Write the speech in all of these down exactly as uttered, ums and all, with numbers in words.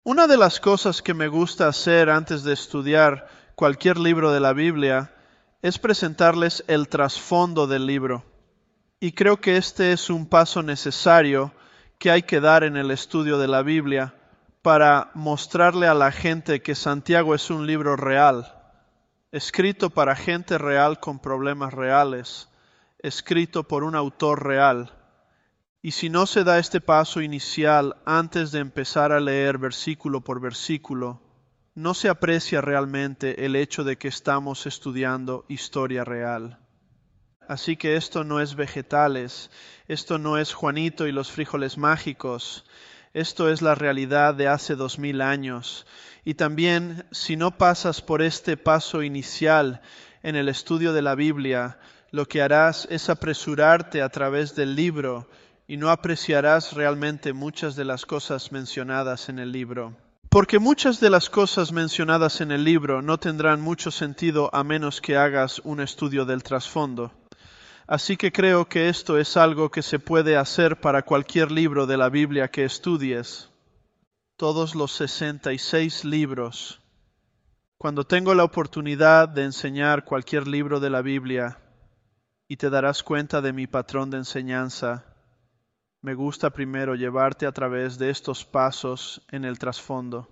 Una de las cosas que me gusta hacer antes de estudiar cualquier libro de la Biblia es presentarles el trasfondo del libro. Y creo que este es un paso necesario que hay que dar en el estudio de la Biblia para mostrarle a la gente que Santiago es un libro real, escrito para gente real con problemas reales, escrito por un autor real. Y si no se da este paso inicial antes de empezar a leer versículo por versículo, no se aprecia realmente el hecho de que estamos estudiando historia real. Así que esto no es vegetales, esto no es Juanito y los frijoles mágicos, esto es la realidad de hace dos mil años. Y también, si no pasas por este paso inicial en el estudio de la Biblia, lo que harás es apresurarte a través del libro y no apreciarás realmente muchas de las cosas mencionadas en el libro. Porque muchas de las cosas mencionadas en el libro no tendrán mucho sentido a menos que hagas un estudio del trasfondo. Así que creo que esto es algo que se puede hacer para cualquier libro de la Biblia que estudies. Todos los sesenta y seis libros. Cuando tengo la oportunidad de enseñar cualquier libro de la Biblia, y te darás cuenta de mi patrón de enseñanza, me gusta primero llevarte a través de estos pasos en el trasfondo.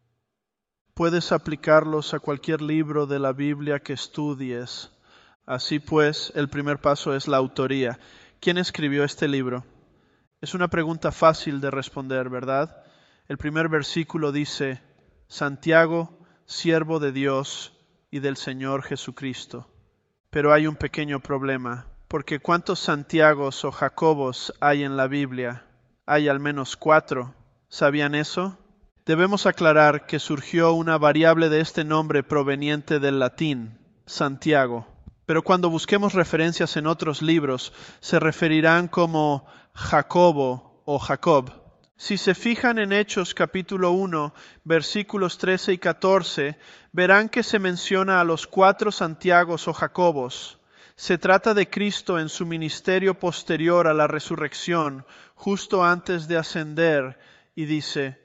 Puedes aplicarlos a cualquier libro de la Biblia que estudies. Así pues, el primer paso es la autoría. ¿Quién escribió este libro? Es una pregunta fácil de responder, ¿verdad? El primer versículo dice, Santiago, siervo de Dios y del Señor Jesucristo. Pero hay un pequeño problema, porque ¿cuántos Santiagos o Jacobos hay en la Biblia? Hay al menos cuatro. ¿Sabían eso? Debemos aclarar que surgió una variable de este nombre proveniente del latín, Santiago. Pero cuando busquemos referencias en otros libros, se referirán como Jacobo o Jacob. Si se fijan en Hechos capítulo uno, versículos trece y catorce, verán que se menciona a los cuatro Santiagos o Jacobos. Se trata de Cristo en su ministerio posterior a la resurrección, justo antes de ascender, y dice,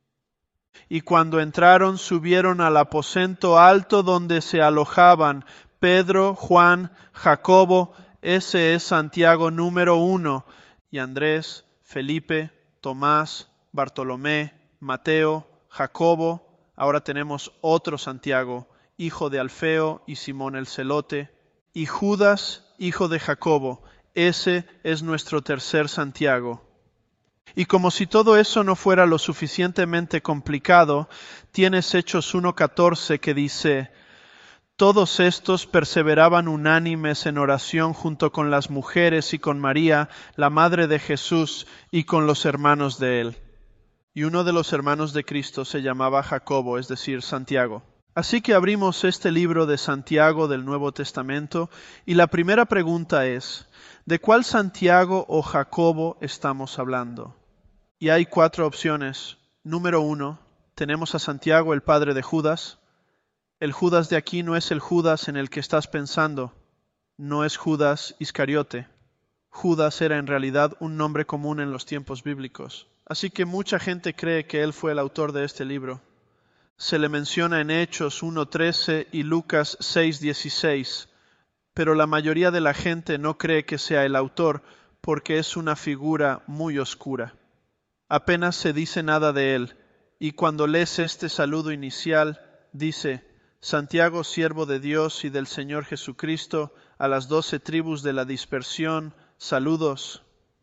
y cuando entraron subieron al aposento alto donde se alojaban Pedro, Juan, Jacobo, ese es Santiago número uno, y Andrés, Felipe, Tomás, Bartolomé, Mateo, Jacobo, ahora tenemos otro Santiago, hijo de Alfeo y Simón el Celote, y Judas, hijo de Jacobo, ese es nuestro tercer Santiago. Y como si todo eso no fuera lo suficientemente complicado, tienes Hechos uno catorce que dice, todos estos perseveraban unánimes en oración junto con las mujeres y con María, la madre de Jesús, y con los hermanos de él. Y uno de los hermanos de Cristo se llamaba Jacobo, es decir, Santiago. Así que abrimos este libro de Santiago del Nuevo Testamento, y la primera pregunta es, ¿de cuál Santiago o Jacobo estamos hablando? Y hay cuatro opciones. Número uno, tenemos a Santiago, el padre de Judas. El Judas de aquí no es el Judas en el que estás pensando, no es Judas Iscariote. Judas era en realidad un nombre común en los tiempos bíblicos. Así que mucha gente cree que él fue el autor de este libro. Se le menciona en Hechos uno trece y Lucas seis dieciséis, pero la mayoría de la gente no cree que sea el autor porque es una figura muy oscura. Apenas se dice nada de él, y cuando lees este saludo inicial, dice, Santiago, siervo de Dios y del Señor Jesucristo, a las doce tribus de la dispersión, saludos.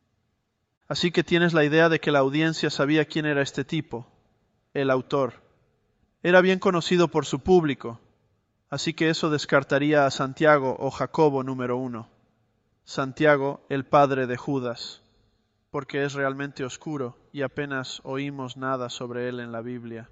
Así que tienes la idea de que la audiencia sabía quién era este tipo, el autor. Era bien conocido por su público, así que eso descartaría a Santiago o Jacobo número uno. Santiago, el padre de Judas, porque es realmente oscuro y apenas oímos nada sobre él en la Biblia.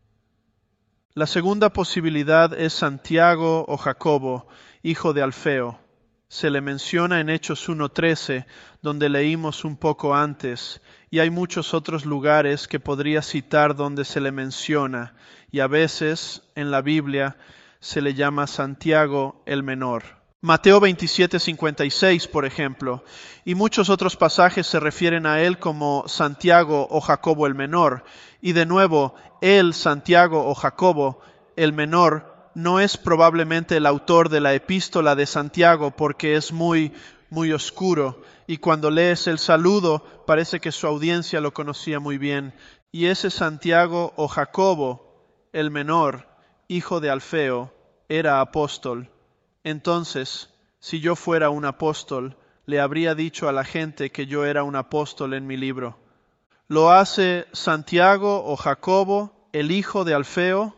La segunda posibilidad es Santiago o Jacobo, hijo de Alfeo. Se le menciona en Hechos uno trece, donde leímos un poco antes, y hay muchos otros lugares que podría citar donde se le menciona, y a veces en la Biblia se le llama Santiago el Menor. Mateo veintisiete, cincuenta y seis, por ejemplo, y muchos otros pasajes se refieren a él como Santiago o Jacobo el menor. Y de nuevo, él, Santiago o Jacobo el menor, no es probablemente el autor de la epístola de Santiago porque es muy, muy oscuro. Y cuando lees el saludo, parece que su audiencia lo conocía muy bien. Y ese Santiago o Jacobo el menor, hijo de Alfeo, era apóstol. Entonces, si yo fuera un apóstol, le habría dicho a la gente que yo era un apóstol en mi libro. ¿Lo hace Santiago o Jacobo, el hijo de Alfeo?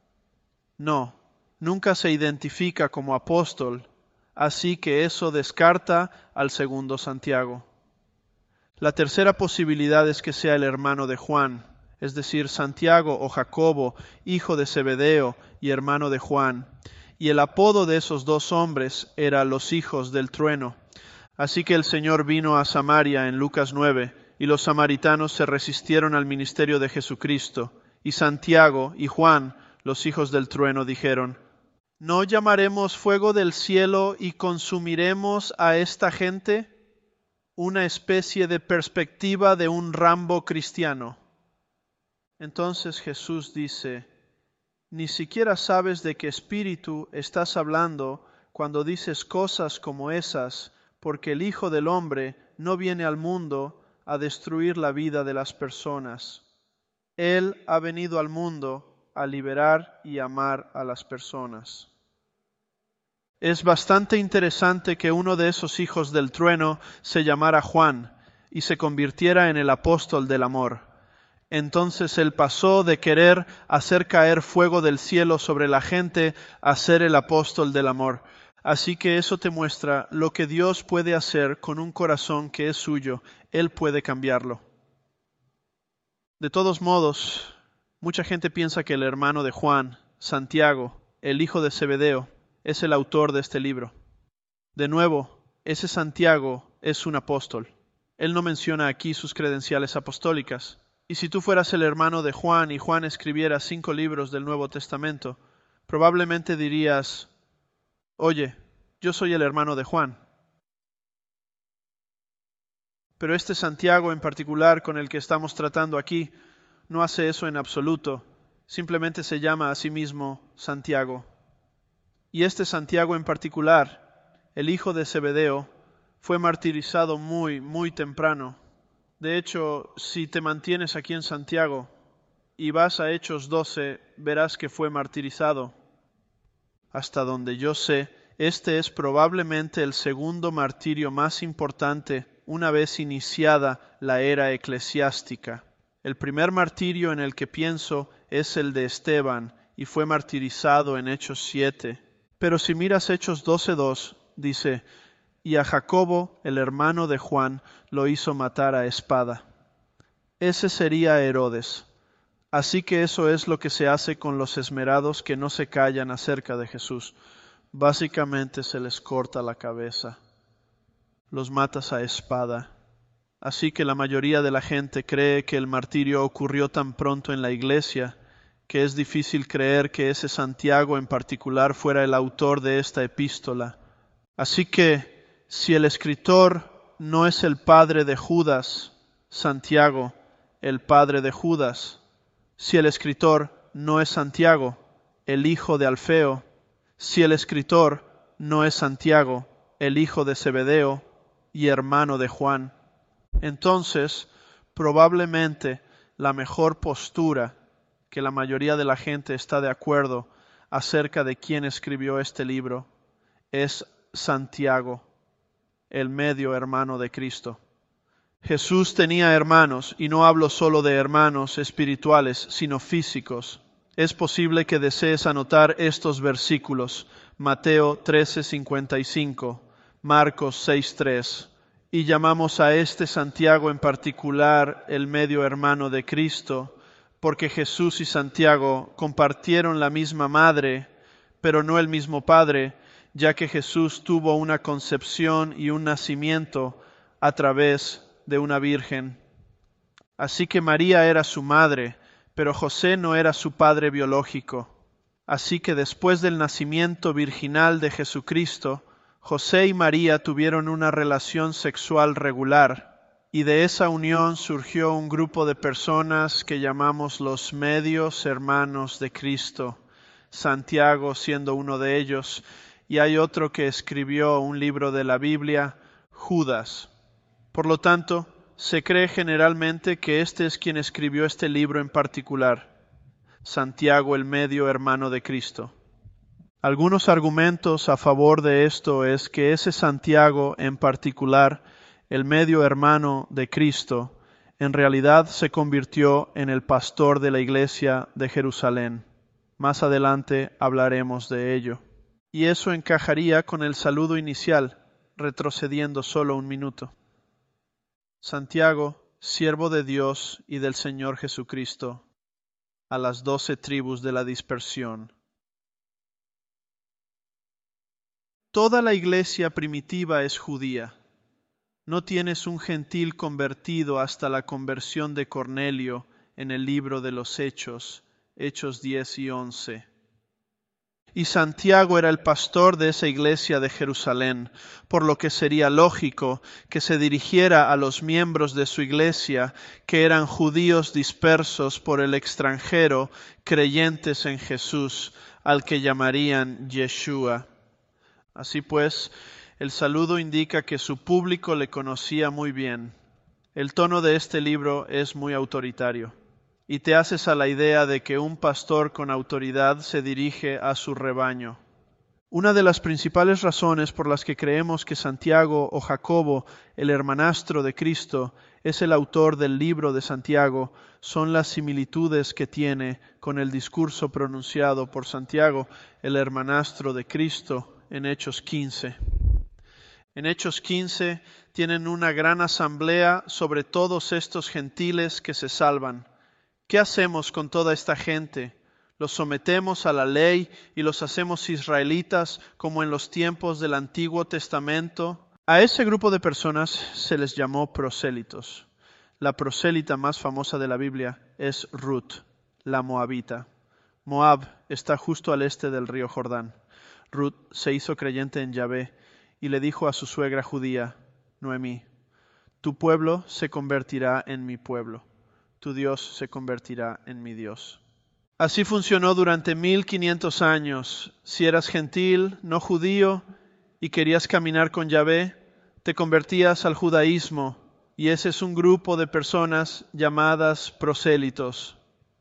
No, nunca se identifica como apóstol, así que eso descarta al segundo Santiago. La tercera posibilidad es que sea el hermano de Juan, es decir, Santiago o Jacobo, hijo de Zebedeo y hermano de Juan. Y el apodo de esos dos hombres era los hijos del trueno. Así que el Señor vino a Samaria en Lucas nueve, y los samaritanos se resistieron al ministerio de Jesucristo. Y Santiago y Juan, los hijos del trueno, dijeron: ¿No llamaremos fuego del cielo y consumiremos a esta gente? Una especie de perspectiva de un Rambo cristiano. Entonces Jesús dice: ni siquiera sabes de qué espíritu estás hablando cuando dices cosas como esas, porque el Hijo del Hombre no viene al mundo a destruir la vida de las personas. Él ha venido al mundo a liberar y amar a las personas. Es bastante interesante que uno de esos hijos del trueno se llamara Juan y se convirtiera en el apóstol del amor. Entonces él pasó de querer hacer caer fuego del cielo sobre la gente a ser el apóstol del amor. Así que eso te muestra lo que Dios puede hacer con un corazón que es suyo. Él puede cambiarlo. De todos modos, mucha gente piensa que el hermano de Juan, Santiago, el hijo de Zebedeo, es el autor de este libro. De nuevo, ese Santiago es un apóstol. Él no menciona aquí sus credenciales apostólicas. Y si tú fueras el hermano de Juan y Juan escribiera cinco libros del Nuevo Testamento, probablemente dirías: oye, yo soy el hermano de Juan. Pero este Santiago en particular con el que estamos tratando aquí no hace eso en absoluto. Simplemente se llama a sí mismo Santiago. Y este Santiago en particular, el hijo de Zebedeo, fue martirizado muy, muy temprano. De hecho, si te mantienes aquí en Santiago y vas a Hechos doce, verás que fue martirizado. Hasta donde yo sé, este es probablemente el segundo martirio más importante una vez iniciada la era eclesiástica. El primer martirio en el que pienso es el de Esteban, y fue martirizado en Hechos siete. Pero si miras Hechos doce dos, dice: y a Jacobo, el hermano de Juan, lo hizo matar a espada. Ese sería Herodes. Así que eso es lo que se hace con los esmerados que no se callan acerca de Jesús. Básicamente se les corta la cabeza. Los matas a espada. Así que la mayoría de la gente cree que el martirio ocurrió tan pronto en la iglesia que es difícil creer que ese Santiago en particular fuera el autor de esta epístola. Así que si el escritor no es el padre de Judas, Santiago, el padre de Judas, si el escritor no es Santiago, el hijo de Alfeo, si el escritor no es Santiago, el hijo de Zebedeo y hermano de Juan, entonces probablemente la mejor postura que la mayoría de la gente está de acuerdo acerca de quién escribió este libro es Santiago, el medio hermano de Cristo. Jesús tenía hermanos, y no hablo solo de hermanos espirituales, sino físicos. Es posible que desees anotar estos versículos: Mateo trece cincuenta y cinco, Marcos seis tres. Y llamamos a este Santiago en particular el medio hermano de Cristo, porque Jesús y Santiago compartieron la misma madre, pero no el mismo padre, ya que Jesús tuvo una concepción y un nacimiento a través de una virgen. Así que María era su madre, pero José no era su padre biológico. Así que después del nacimiento virginal de Jesucristo, José y María tuvieron una relación sexual regular, y de esa unión surgió un grupo de personas que llamamos los medios hermanos de Cristo, Santiago siendo uno de ellos, y hay otro que escribió un libro de la Biblia, Judas. Por lo tanto, se cree generalmente que este es quien escribió este libro en particular, Santiago, el medio hermano de Cristo. Algunos argumentos a favor de esto es que ese Santiago en particular, el medio hermano de Cristo, en realidad se convirtió en el pastor de la iglesia de Jerusalén. Más adelante hablaremos de ello. Y eso encajaría con el saludo inicial, retrocediendo solo un minuto. Santiago, siervo de Dios y del Señor Jesucristo, a las doce tribus de la dispersión. Toda la iglesia primitiva es judía. No tienes un gentil convertido hasta la conversión de Cornelio en el libro de los Hechos, Hechos diez y once. Y Santiago era el pastor de esa iglesia de Jerusalén, por lo que sería lógico que se dirigiera a los miembros de su iglesia, que eran judíos dispersos por el extranjero, creyentes en Jesús, al que llamarían Yeshua. Así pues, el saludo indica que su público le conocía muy bien. El tono de este libro es muy autoritario, y te haces a la idea de que un pastor con autoridad se dirige a su rebaño. Una de las principales razones por las que creemos que Santiago o Jacobo, el hermanastro de Cristo, es el autor del libro de Santiago, son las similitudes que tiene con el discurso pronunciado por Santiago, el hermanastro de Cristo, en Hechos quince. En Hechos quince tienen una gran asamblea sobre todos estos gentiles que se salvan. ¿Qué hacemos con toda esta gente? ¿Los sometemos a la ley y los hacemos israelitas como en los tiempos del Antiguo Testamento? A ese grupo de personas se les llamó prosélitos. La prosélita más famosa de la Biblia es Ruth, la moabita. Moab está justo al este del río Jordán. Ruth se hizo creyente en Yahvé y le dijo a su suegra judía, Noemí, tu pueblo se convertirá en mi pueblo, tu Dios se convertirá en mi Dios. Así funcionó durante mil quinientos años. Si eras gentil, no judío, y querías caminar con Yahvé, te convertías al judaísmo, y ese es un grupo de personas llamadas prosélitos.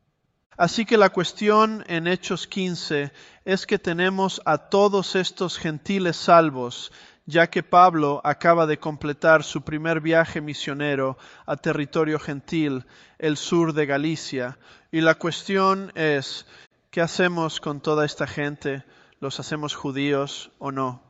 Así que la cuestión en Hechos quince es que tenemos a todos estos gentiles salvos, ya que Pablo acaba de completar su primer viaje misionero a territorio gentil, el sur de Galicia. Y la cuestión es, ¿qué hacemos con toda esta gente? ¿Los hacemos judíos o no?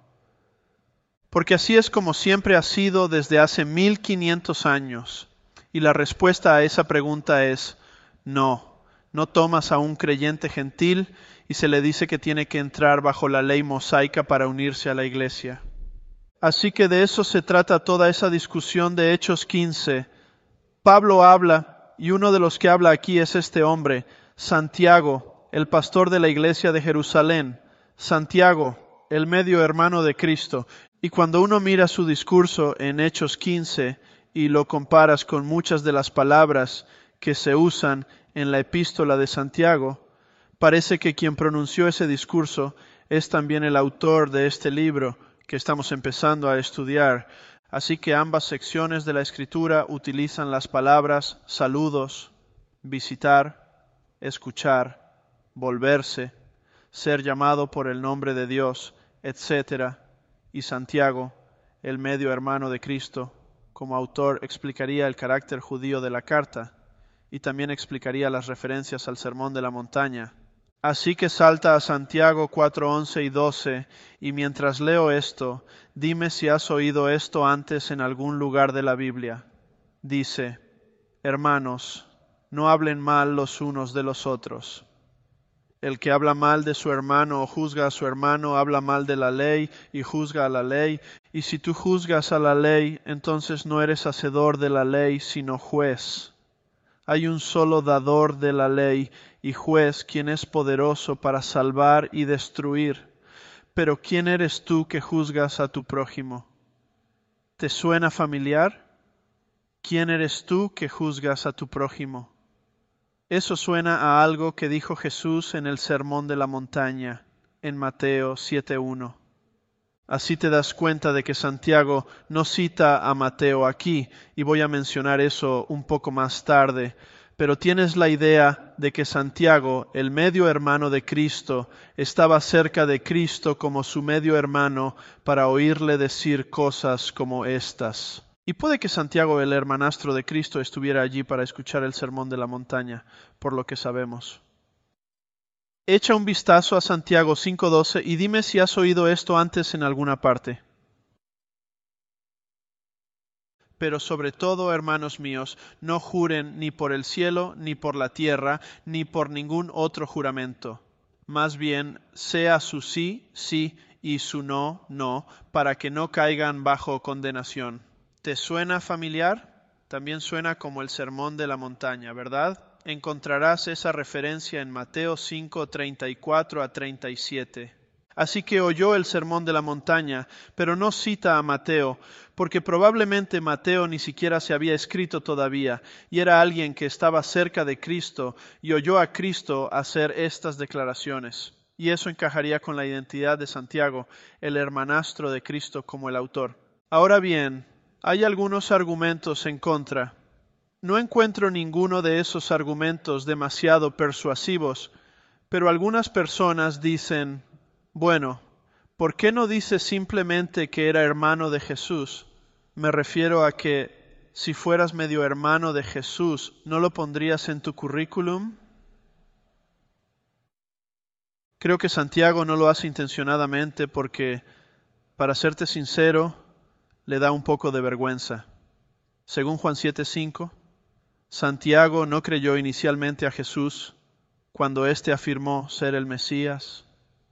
Porque así es como siempre ha sido desde hace mil quinientos años. Y la respuesta a esa pregunta es no. No tomas a un creyente gentil y se le dice que tiene que entrar bajo la ley mosaica para unirse a la iglesia. Así que de eso se trata toda esa discusión de Hechos quince. Pablo habla, y uno de los que habla aquí es este hombre, Santiago, el pastor de la iglesia de Jerusalén. Santiago, el medio hermano de Cristo. Y cuando uno mira su discurso en Hechos quince y lo comparas con muchas de las palabras que se usan en la epístola de Santiago, parece que quien pronunció ese discurso es también el autor de este libro que estamos empezando a estudiar. Así que ambas secciones de la Escritura utilizan las palabras saludos, visitar, escuchar, volverse, ser llamado por el nombre de Dios, etcétera. Y Santiago, el medio hermano de Cristo, como autor explicaría el carácter judío de la carta y también explicaría las referencias al Sermón de la Montaña. Así que salta a Santiago cuatro, once y doce, y mientras leo esto, dime si has oído esto antes en algún lugar de la Biblia. Dice, hermanos, no hablen mal los unos de los otros. El que habla mal de su hermano o juzga a su hermano, habla mal de la ley y juzga a la ley. Y si tú juzgas a la ley, entonces no eres hacedor de la ley, sino juez. Hay un solo dador de la ley y juez, quien es poderoso para salvar y destruir. pero ¿quién eres tú que juzgas a tu prójimo? ¿Te suena familiar? ¿Quién eres tú que juzgas a tu prójimo? Eso suena a algo que dijo Jesús en el Sermón de la Montaña, en Mateo siete uno. Así te das cuenta de que Santiago no cita a Mateo aquí, y voy a mencionar eso un poco más tarde, pero tienes la idea de que Santiago, el medio hermano de Cristo, estaba cerca de Cristo como su medio hermano para oírle decir cosas como estas. Y puede que Santiago, el hermanastro de Cristo, estuviera allí para escuchar el Sermón de la Montaña, por lo que sabemos. Echa un vistazo a Santiago cinco doce y dime si has oído esto antes en alguna parte. Pero sobre todo, hermanos míos, no juren ni por el cielo, ni por la tierra, ni por ningún otro juramento. Más bien, sea su sí, sí, y su no, no, para que no caigan bajo condenación. ¿Te suena familiar? También suena como el Sermón de la Montaña, ¿verdad? Encontrarás esa referencia en Mateo cinco, treinta y cuatro a treinta y siete. Así que oyó el Sermón de la Montaña, pero no cita a Mateo, porque probablemente Mateo ni siquiera se había escrito todavía, y era alguien que estaba cerca de Cristo y oyó a Cristo hacer estas declaraciones. Y eso encajaría con la identidad de Santiago, el hermanastro de Cristo como el autor. Ahora bien, hay algunos argumentos en contra. No encuentro ninguno de esos argumentos demasiado persuasivos, pero algunas personas dicen, bueno, ¿por qué no dice simplemente que era hermano de Jesús? Me refiero a que si fueras medio hermano de Jesús, ¿no lo pondrías en tu currículum? Creo que Santiago no lo hace intencionadamente porque, para serte sincero, le da un poco de vergüenza. Según Juan siete cinco, Santiago no creyó inicialmente a Jesús cuando éste afirmó ser el Mesías.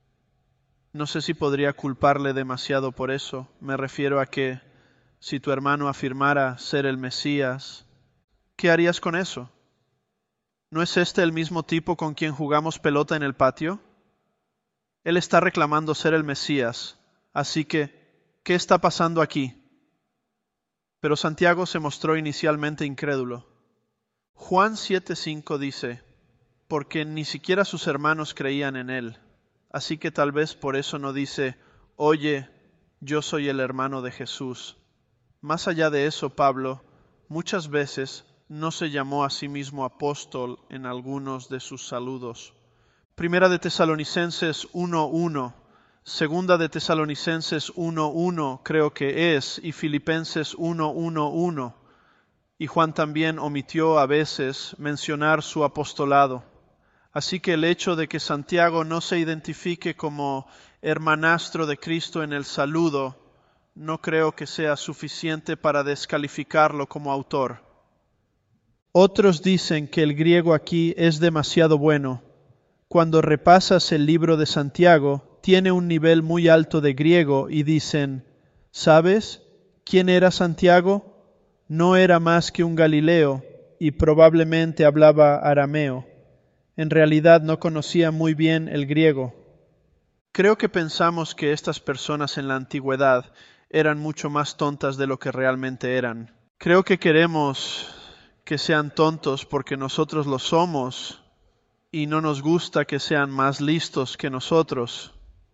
No sé si podría culparle demasiado por eso. Me refiero a que si tu hermano afirmara ser el Mesías, ¿qué harías con eso? ¿No es este el mismo tipo con quien jugamos pelota en el patio? Él está reclamando ser el Mesías, así que, ¿qué está pasando aquí? Pero Santiago se mostró inicialmente incrédulo. Juan siete cinco dice, porque ni siquiera sus hermanos creían en él, así que tal vez por eso no dice, oye, yo soy el hermano de Jesús. Más allá de eso, Pablo muchas veces no se llamó a sí mismo apóstol en algunos de sus saludos. Primera de Tesalonicenses uno uno, Segunda de Tesalonicenses uno uno creo que es, y Filipenses uno uno uno. Y Juan también omitió a veces mencionar su apostolado. Así que el hecho de que Santiago no se identifique como hermanastro de Cristo en el saludo, no creo que sea suficiente para descalificarlo como autor. Otros dicen que el griego aquí es demasiado bueno. Cuando repasas el libro de Santiago, tiene un nivel muy alto de griego y dicen, ¿sabes quién era Santiago? No era más que un Galileo y probablemente hablaba arameo. En realidad no conocía muy bien el griego. Creo que pensamos que estas personas en la antigüedad eran mucho más tontas de lo que realmente eran. Creo que queremos que sean tontos porque nosotros lo somos y no nos gusta que sean más listos que nosotros.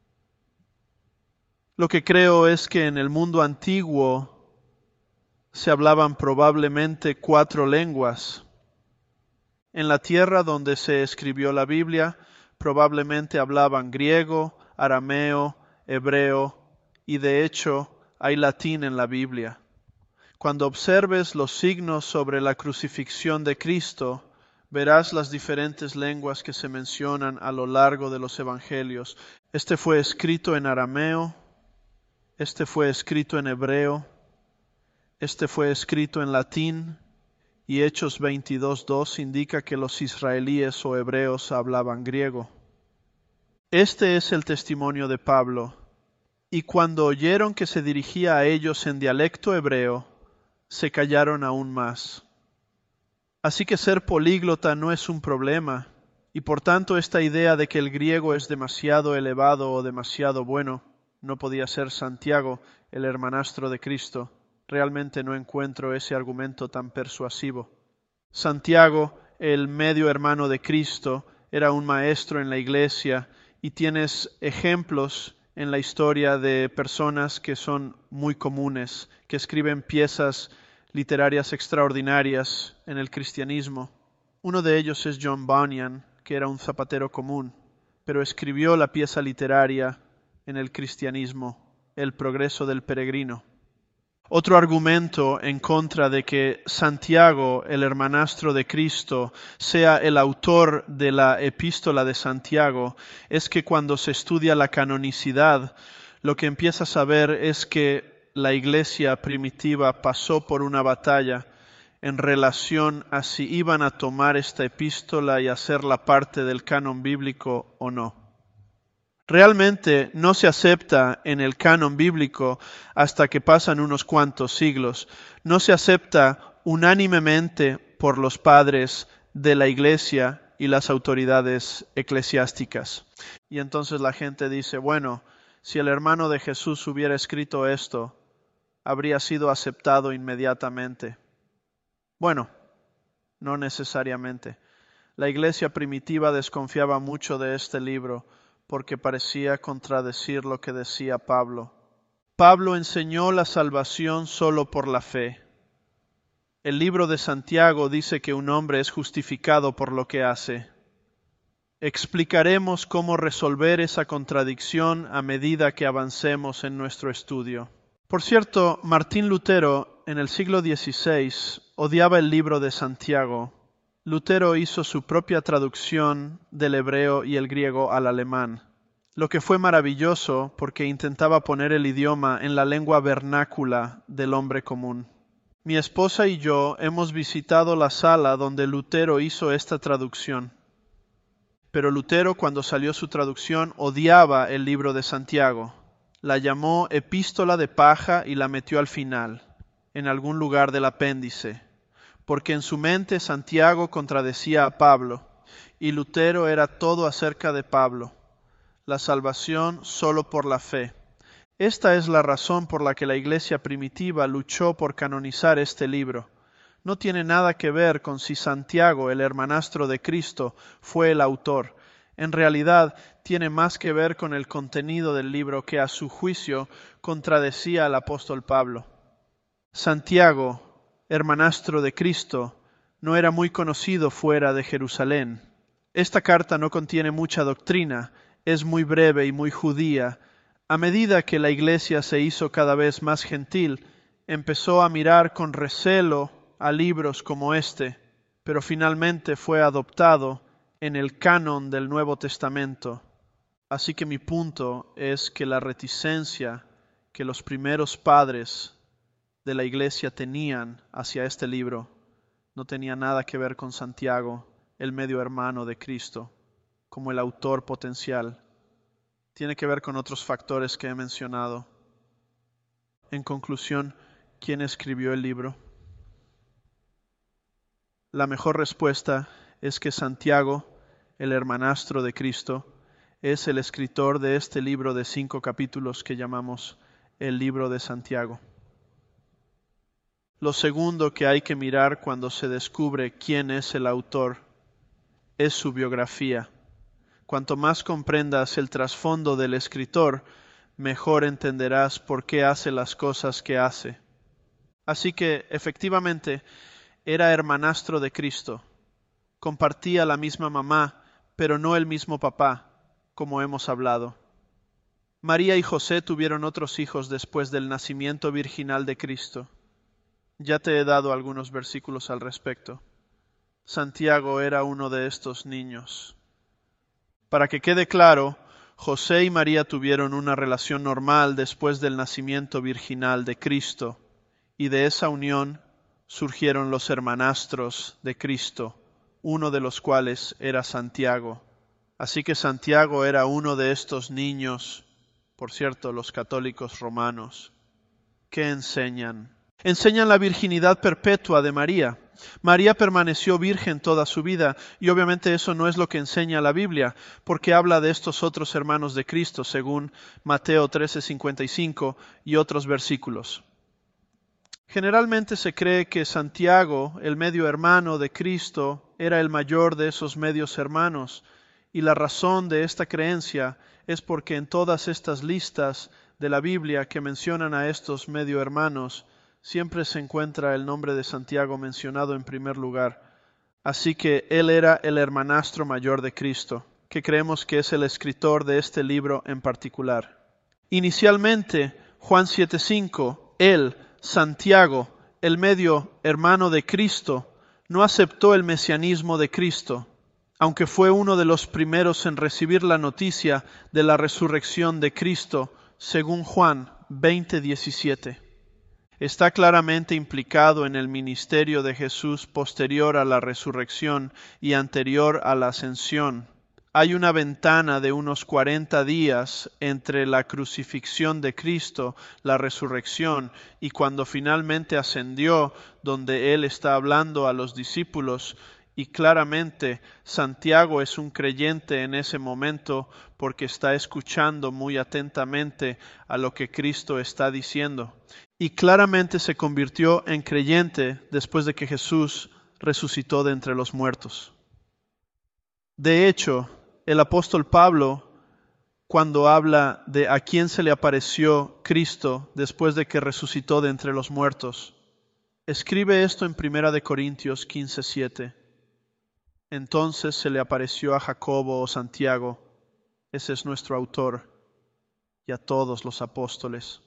Lo que creo es que en el mundo antiguo se hablaban probablemente cuatro lenguas. En la tierra donde se escribió la Biblia, probablemente hablaban griego, arameo, hebreo, y de hecho hay latín en la Biblia. Cuando observes los signos sobre la crucifixión de Cristo, verás las diferentes lenguas que se mencionan a lo largo de los evangelios. Este fue escrito en arameo, este fue escrito en hebreo, este fue escrito en latín, y Hechos veintidós dos indica que los israelíes o hebreos hablaban griego. Este es el testimonio de Pablo. Y cuando oyeron que se dirigía a ellos en dialecto hebreo, se callaron aún más. Así que ser políglota no es un problema, Y por tanto esta idea de que el griego es demasiado elevado o demasiado bueno no podía ser Santiago, el hermanastro de Cristo. Realmente no encuentro ese argumento tan persuasivo. Santiago, el medio hermano de Cristo, era un maestro en la iglesia y tienes ejemplos en la historia de personas que son muy comunes, que escriben piezas literarias extraordinarias en el cristianismo. Uno de ellos es John Bunyan, que era un zapatero común, pero escribió la pieza literaria en el cristianismo, El progreso del peregrino. Otro argumento en contra de que Santiago, el hermanastro de Cristo, sea el autor de la epístola de Santiago, es que cuando se estudia la canonicidad, lo que empiezas a ver es que la iglesia primitiva pasó por una batalla en relación a si iban a tomar esta epístola y hacerla parte del canon bíblico o no. Realmente no se acepta en el canon bíblico hasta que pasan unos cuantos siglos. No se acepta unánimemente por los padres de la iglesia y las autoridades eclesiásticas. Y entonces la gente dice, bueno, si el hermano de Jesús hubiera escrito esto, habría sido aceptado inmediatamente. Bueno, no necesariamente. La iglesia primitiva desconfiaba mucho de este libro, porque parecía contradecir lo que decía Pablo. Pablo enseñó la salvación solo por la fe. El libro de Santiago dice que un hombre es justificado por lo que hace. Explicaremos cómo resolver esa contradicción a medida que avancemos en nuestro estudio. Por cierto, Martín Lutero, en el siglo dieciséis, odiaba el libro de Santiago. Lutero hizo su propia traducción del hebreo y el griego al alemán, lo que fue maravilloso porque intentaba poner el idioma en la lengua vernácula del hombre común. Mi esposa y yo hemos visitado la sala donde Lutero hizo esta traducción, pero Lutero, cuando salió su traducción, odiaba el libro de Santiago. La llamó epístola de paja y la metió al final, en algún lugar del apéndice, porque en su mente Santiago contradecía a Pablo, y Lutero era todo acerca de Pablo, la salvación solo por la fe. Esta es la razón por la que la iglesia primitiva luchó por canonizar este libro. No tiene nada que ver con si Santiago, el hermanastro de Cristo, fue el autor. En realidad, tiene más que ver con el contenido del libro que a su juicio contradecía al apóstol Pablo. Santiago, hermanastro de Cristo, no era muy conocido fuera de Jerusalén. Esta carta no contiene mucha doctrina, es muy breve y muy judía. A medida que la iglesia se hizo cada vez más gentil, empezó a mirar con recelo a libros como este, pero finalmente fue adoptado en el canon del Nuevo Testamento. Así que mi punto es que la reticencia que los primeros padres de la iglesia tenían hacia este libro no tenía nada que ver con Santiago, el medio hermano de Cristo, como el autor potencial. Tiene que ver con otros factores que he mencionado. En conclusión, ¿quién escribió el libro? La mejor respuesta es que Santiago, el hermanastro de Cristo, es el escritor de este libro de cinco capítulos que llamamos el libro de Santiago. Lo segundo que hay que mirar cuando se descubre quién es el autor es su biografía. Cuanto más comprendas el trasfondo del escritor, mejor entenderás por qué hace las cosas que hace. Así que, efectivamente, era hermanastro de Cristo. Compartía la misma mamá, pero no el mismo papá, como hemos hablado. María y José tuvieron otros hijos después del nacimiento virginal de Cristo. Ya te he dado algunos versículos al respecto. Santiago era uno de estos niños. Para que quede claro, José y María tuvieron una relación normal después del nacimiento virginal de Cristo, y de esa unión surgieron los hermanastros de Cristo, uno de los cuales era Santiago. Así que Santiago era uno de estos niños, por cierto, los católicos romanos. ¿Qué enseñan? Enseñan la virginidad perpetua de María. María permaneció virgen toda su vida, y obviamente eso no es lo que enseña la Biblia, porque habla de estos otros hermanos de Cristo, según Mateo trece cincuenta y cinco y otros versículos. Generalmente se cree que Santiago, el medio hermano de Cristo, era el mayor de esos medios hermanos, y la razón de esta creencia es porque en todas estas listas de la Biblia que mencionan a estos medio hermanos, siempre se encuentra el nombre de Santiago mencionado en primer lugar. Así que él era el hermanastro mayor de Cristo, que creemos que es el escritor de este libro en particular. Inicialmente, Juan siete cinco, él, Santiago, el medio hermano de Cristo, no aceptó el mesianismo de Cristo, aunque fue uno de los primeros en recibir la noticia de la resurrección de Cristo, según Juan veinte diecisiete. Está claramente implicado en el ministerio de Jesús posterior a la resurrección y anterior a la ascensión. Hay una ventana de unos cuarenta días entre la crucifixión de Cristo, la resurrección, y cuando finalmente ascendió, donde Él está hablando a los discípulos, y claramente Santiago es un creyente en ese momento porque está escuchando muy atentamente a lo que Cristo está diciendo. Y claramente se convirtió en creyente después de que Jesús resucitó de entre los muertos. De hecho, el apóstol Pablo, cuando habla de a quién se le apareció Cristo después de que resucitó de entre los muertos, escribe esto en primera de Corintios quince siete. Entonces se le apareció a Jacobo o Santiago, ese es nuestro autor, y a todos los apóstoles.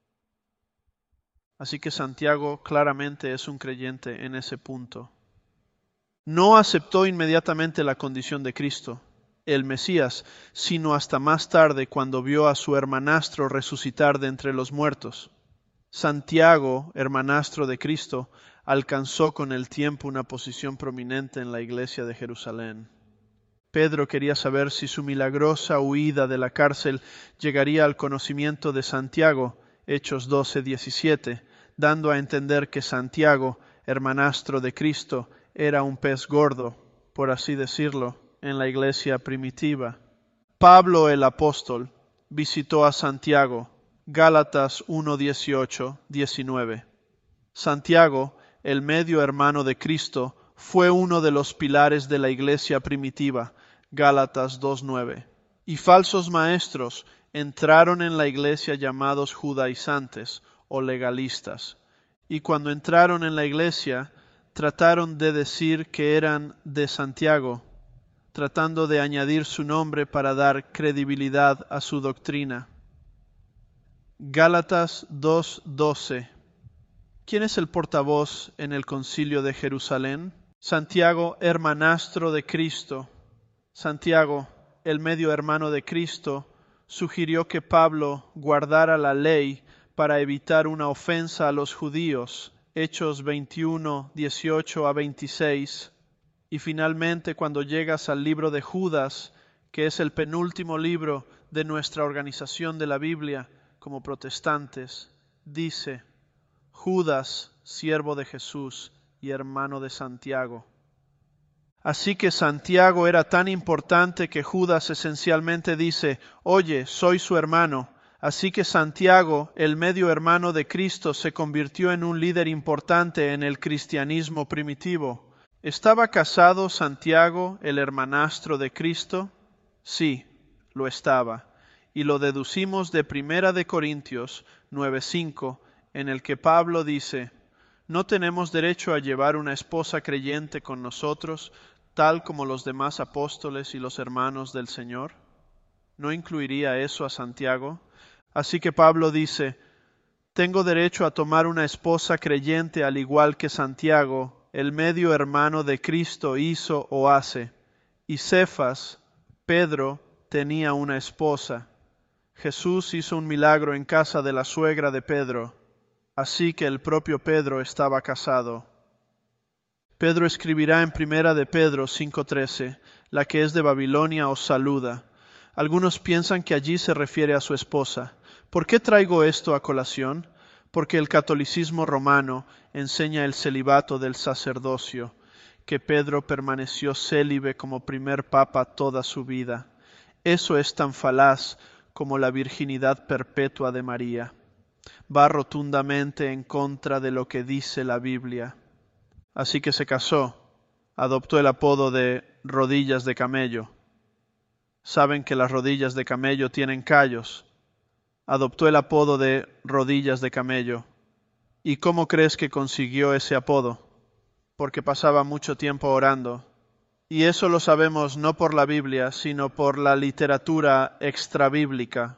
Así que Santiago claramente es un creyente en ese punto. No aceptó inmediatamente la condición de Cristo, el Mesías, sino hasta más tarde cuando vio a su hermanastro resucitar de entre los muertos. Santiago, hermanastro de Cristo, alcanzó con el tiempo una posición prominente en la iglesia de Jerusalén. Pedro quería saber si su milagrosa huida de la cárcel llegaría al conocimiento de Santiago, Hechos doce diecisiete, dando a entender que Santiago, hermanastro de Cristo, era un pez gordo, por así decirlo, en la iglesia primitiva. Pablo el apóstol visitó a Santiago, Gálatas uno dieciocho diecinueve. Santiago, el medio hermano de Cristo, fue uno de los pilares de la iglesia primitiva, Gálatas dos nueve. Y falsos maestros entraron en la iglesia llamados judaizantes o legalistas. Y cuando entraron en la iglesia, trataron de decir que eran de Santiago, tratando de añadir su nombre para dar credibilidad a su doctrina. Gálatas dos doce. ¿Quién es el portavoz en el concilio de Jerusalén? Santiago, hermanastro de Cristo. Santiago, el medio hermano de Cristo, sugirió que Pablo guardara la ley para evitar una ofensa a los judíos, Hechos veintiuno, dieciocho a veintiséis. Y finalmente, cuando llegas al libro de Judas, que es el penúltimo libro de nuestra organización de la Biblia como protestantes, dice: Judas, siervo de Jesús y hermano de Santiago. Así que Santiago era tan importante que Judas esencialmente dice: oye, soy su hermano. Así que Santiago, el medio hermano de Cristo, se convirtió en un líder importante en el cristianismo primitivo. ¿Estaba casado Santiago, el hermanastro de Cristo? Sí, lo estaba. Y lo deducimos de Primera de Corintios nueve cinco, en el que Pablo dice: ¿no tenemos derecho a llevar una esposa creyente con nosotros, tal como los demás apóstoles y los hermanos del Señor? ¿No incluiría eso a Santiago? Así que Pablo dice: tengo derecho a tomar una esposa creyente al igual que Santiago, el medio hermano de Cristo, hizo o hace. Y Cefas, Pedro, tenía una esposa. Jesús hizo un milagro en casa de la suegra de Pedro, así que el propio Pedro estaba casado. Pedro escribirá en Primera de Pedro cinco trece: la que es de Babilonia os saluda. Algunos piensan que allí se refiere a su esposa. ¿Por qué traigo esto a colación? porque el catolicismo romano enseña el celibato del sacerdocio, que Pedro permaneció célibe como primer papa toda su vida. Eso es tan falaz como la virginidad perpetua de María. Va rotundamente en contra de lo que dice la Biblia. Así que se casó, adoptó el apodo de rodillas de camello. Saben que las rodillas de camello tienen callos. Adoptó el apodo de rodillas de camello. ¿Y cómo crees que consiguió ese apodo? Porque pasaba mucho tiempo orando. Y eso lo sabemos no por la Biblia, sino por la literatura extrabíblica.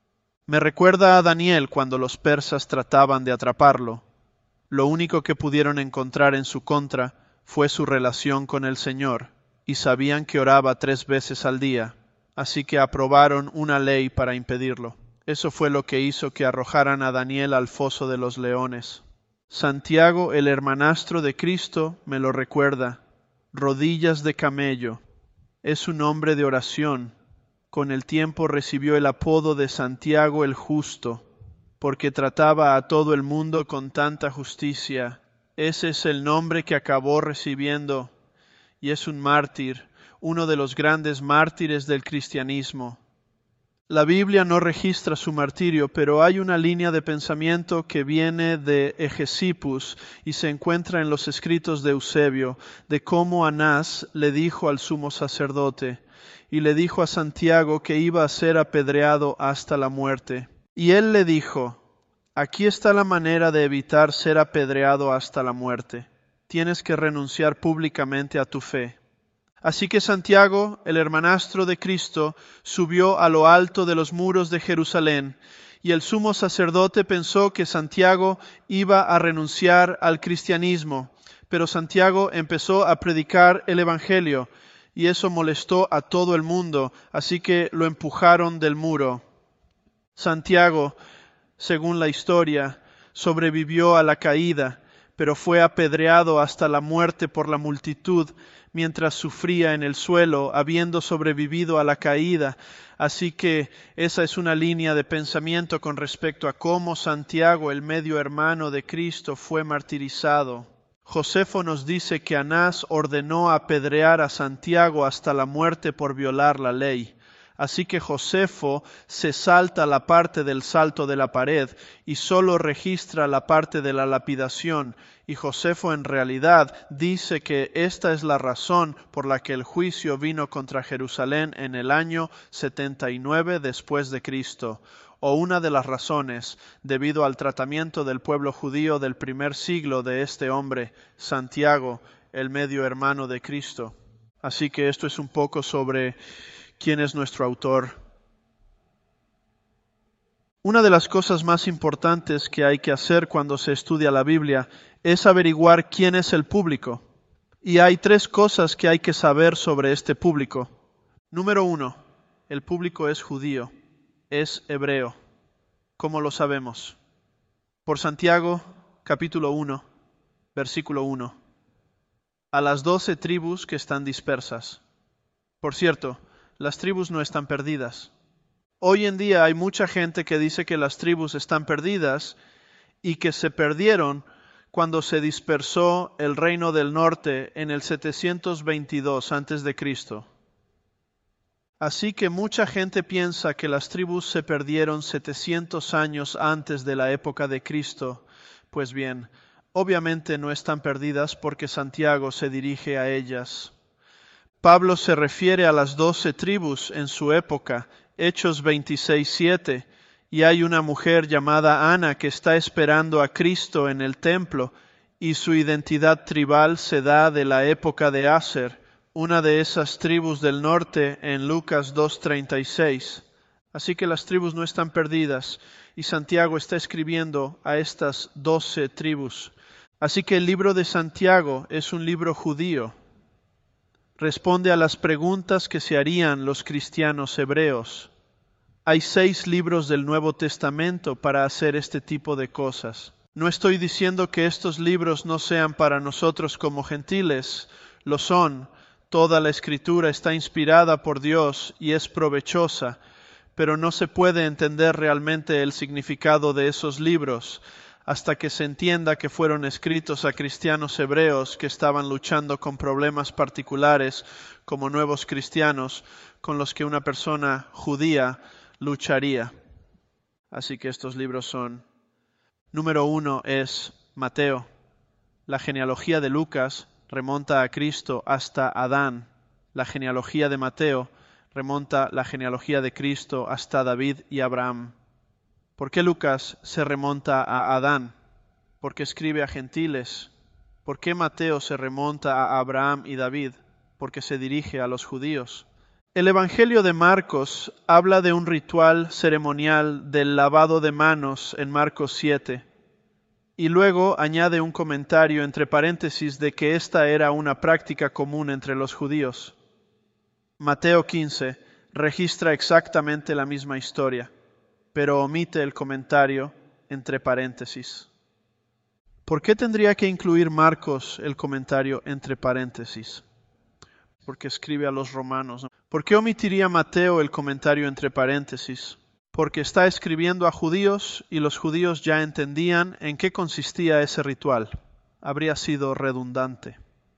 Me recuerda a Daniel cuando los persas trataban de atraparlo. Lo único que pudieron encontrar en su contra fue su relación con el Señor, y sabían que oraba tres veces al día, así que aprobaron una ley para impedirlo. Eso fue lo que hizo que arrojaran a Daniel al foso de los leones. Santiago, el hermanastro de Cristo, me lo recuerda. Rodillas de camello. Es un hombre de oración. Con el tiempo recibió el apodo de Santiago el Justo, porque trataba a todo el mundo con tanta justicia. Ese es el nombre que acabó recibiendo, y es un mártir, uno de los grandes mártires del cristianismo. La Biblia no registra su martirio, pero hay una línea de pensamiento que viene de Hegesippus y se encuentra en los escritos de Eusebio, de cómo Anás le dijo al sumo sacerdote, y le dijo a Santiago que iba a ser apedreado hasta la muerte. Y él le dijo, aquí está la manera de evitar ser apedreado hasta la muerte. Tienes que renunciar públicamente a tu fe. Así que Santiago, el hermanastro de Cristo, subió a lo alto de los muros de Jerusalén, y el sumo sacerdote pensó que Santiago iba a renunciar al cristianismo, pero Santiago empezó a predicar el evangelio, y eso molestó a todo el mundo, así que lo empujaron del muro. Santiago, según la historia, sobrevivió a la caída, pero fue apedreado hasta la muerte por la multitud, mientras sufría en el suelo, habiendo sobrevivido a la caída. Así que esa es una línea de pensamiento con respecto a cómo Santiago, el medio hermano de Cristo, fue martirizado. Josefo nos dice que Anás ordenó apedrear a Santiago hasta la muerte por violar la ley. Así que Josefo se salta la parte del salto de la pared y solo registra la parte de la lapidación. Y Josefo en realidad dice que esta es la razón por la que el juicio vino contra Jerusalén en el año setenta y nueve después de Cristo, o una de las razones, debido al tratamiento del pueblo judío del primer siglo de este hombre, Santiago, el medio hermano de Cristo. Así que esto es un poco sobre quién es nuestro autor. Una de las cosas más importantes que hay que hacer cuando se estudia la Biblia es averiguar quién es el público. Y hay tres cosas que hay que saber sobre este público. Número uno, el público es judío, es hebreo. ¿Cómo lo sabemos? Por Santiago, capítulo uno, versículo uno. A las doce tribus que están dispersas. Por cierto, las tribus no están perdidas. Hoy en día hay mucha gente que dice que las tribus están perdidas y que se perdieron cuando se dispersó el reino del norte en el setecientos veintidós antes de Cristo. Así que mucha gente piensa que las tribus se perdieron setecientos años antes de la época de Cristo. Pues bien, obviamente no están perdidas porque Santiago se dirige a ellas. Pablo se refiere a las doce tribus en su época, Hechos veintiséis siete, y hay una mujer llamada Ana que está esperando a Cristo en el templo, y su identidad tribal se da de la época de Aser, una de esas tribus del norte en Lucas dos treinta y seis. Así que las tribus no están perdidas, y Santiago está escribiendo a estas doce tribus. Así que el libro de Santiago es un libro judío. Responde a las preguntas que se harían los cristianos hebreos. Hay seis libros del Nuevo Testamento para hacer este tipo de cosas. No estoy diciendo que estos libros no sean para nosotros como gentiles, lo son. Toda la Escritura está inspirada por Dios y es provechosa, pero no se puede entender realmente el significado de esos libros hasta que se entienda que fueron escritos a cristianos hebreos que estaban luchando con problemas particulares como nuevos cristianos con los que una persona judía lucharía. Así que estos libros son: número uno es Mateo. La genealogía de Lucas remonta a Cristo hasta Adán. La genealogía de Mateo remonta la genealogía de Cristo hasta David y Abraham. ¿Por qué Lucas se remonta a Adán? Porque escribe a gentiles. ¿Por qué Mateo se remonta a Abraham y David? Porque se dirige a los judíos. El Evangelio de Marcos habla de un ritual ceremonial del lavado de manos en Marcos siete. Y luego añade un comentario entre paréntesis de que esta era una práctica común entre los judíos. Mateo quince registra exactamente la misma historia, pero omite el comentario entre paréntesis. ¿Por qué tendría que incluir Marcos el comentario entre paréntesis? Porque escribe a los romanos. ¿Por qué omitiría Mateo el comentario entre paréntesis? Porque está escribiendo a judíos y los judíos ya entendían en qué consistía ese ritual. Habría sido redundante.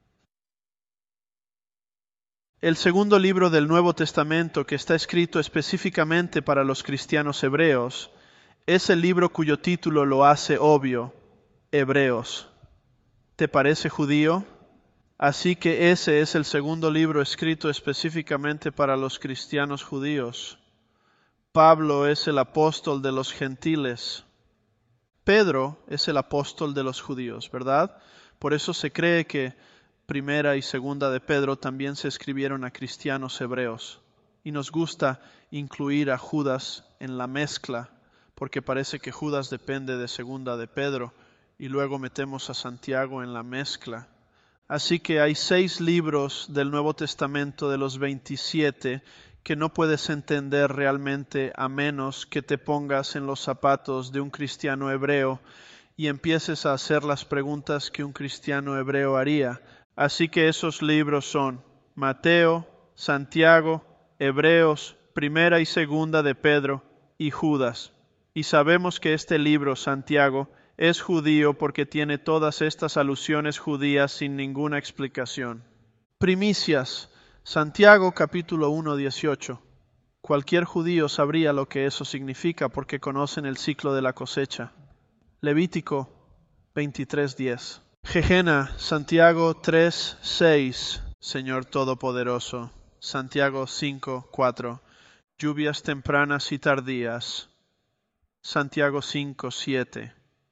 El segundo libro del Nuevo Testamento, que está escrito específicamente para los cristianos hebreos, es el libro cuyo título lo hace obvio: Hebreos. ¿Te parece judío? Así que ese es el segundo libro escrito específicamente para los cristianos judíos. Pablo es el apóstol de los gentiles. Pedro es el apóstol de los judíos, ¿verdad? Por eso se cree que Primera y Segunda de Pedro también se escribieron a cristianos hebreos. Y nos gusta incluir a Judas en la mezcla, porque parece que Judas depende de Segunda de Pedro, y luego metemos a Santiago en la mezcla. Así que hay seis libros del Nuevo Testamento de los veintisiete que no puedes entender realmente a menos que te pongas en los zapatos de un cristiano hebreo y empieces a hacer las preguntas que un cristiano hebreo haría. Así que esos libros son Mateo, Santiago, Hebreos, Primera y Segunda de Pedro y Judas. Y sabemos que este libro, Santiago, es judío porque tiene todas estas alusiones judías sin ninguna explicación. Primicias, Santiago capítulo uno, dieciocho. Cualquier judío sabría lo que eso significa porque conocen el ciclo de la cosecha. Levítico veintitrés, diez. Gegena, Santiago tres, seis. Señor Todopoderoso. Santiago cinco, cuatro. Lluvias tempranas y tardías. Santiago cinco, siete.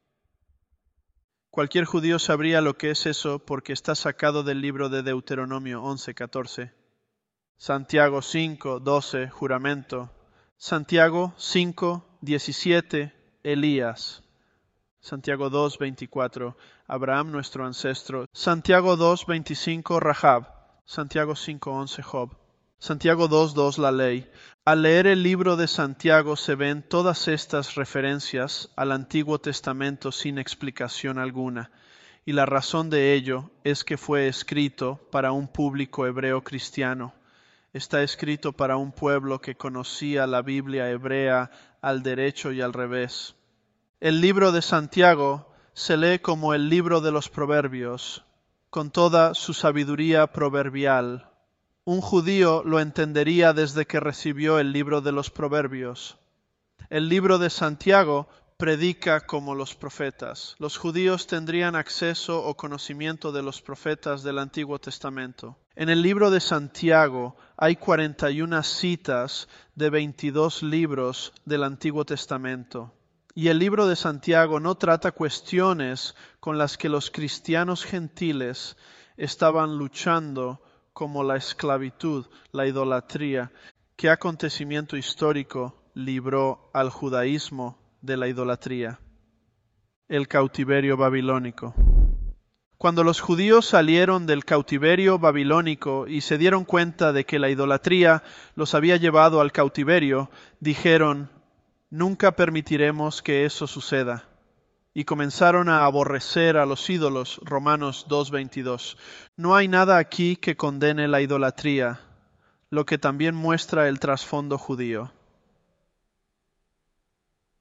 Cualquier judío sabría lo que es eso porque está sacado del libro de Deuteronomio once, catorce. Santiago cinco, doce, juramento. Santiago cinco, diecisiete, Elías. Santiago dos, veinticuatro, Abraham nuestro ancestro. Santiago dos, veinticinco, Rahab. Santiago cinco, once, Job. Santiago dos, dos, la ley. Al leer el libro de Santiago se ven todas estas referencias al Antiguo Testamento sin explicación alguna, y la razón de ello es que fue escrito para un público hebreo cristiano. Está escrito para un pueblo que conocía la Biblia hebrea al derecho y al revés. El libro de Santiago se lee como el libro de los proverbios, con toda su sabiduría proverbial. Un judío lo entendería desde que recibió el libro de los proverbios. El libro de Santiago predica como los profetas. Los judíos tendrían acceso o conocimiento de los profetas del Antiguo Testamento. En el libro de Santiago hay cuarenta y una citas de veintidós libros del Antiguo Testamento. Y el libro de Santiago no trata cuestiones con las que los cristianos gentiles estaban luchando, como la esclavitud, la idolatría. ¿Qué acontecimiento histórico libró al judaísmo de la idolatría? El cautiverio babilónico. Cuando los judíos salieron del cautiverio babilónico y se dieron cuenta de que la idolatría los había llevado al cautiverio, dijeron: nunca permitiremos que eso suceda. Y comenzaron a aborrecer a los ídolos. Romanos dos, veintidós. No hay nada aquí que condene la idolatría, lo que también muestra el trasfondo judío.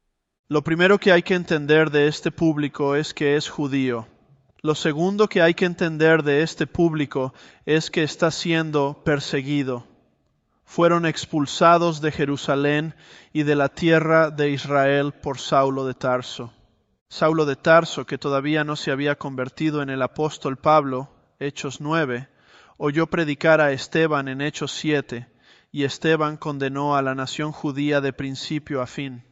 Lo primero que hay que entender de este público es que es judío. Lo segundo que hay que entender de este público es que está siendo perseguido. Fueron expulsados de Jerusalén y de la tierra de Israel por Saulo de Tarso. Saulo de Tarso, que todavía no se había convertido en el apóstol Pablo, Hechos nueve, oyó predicar a Esteban en Hechos siete, y Esteban condenó a la nación judía de principio a fin.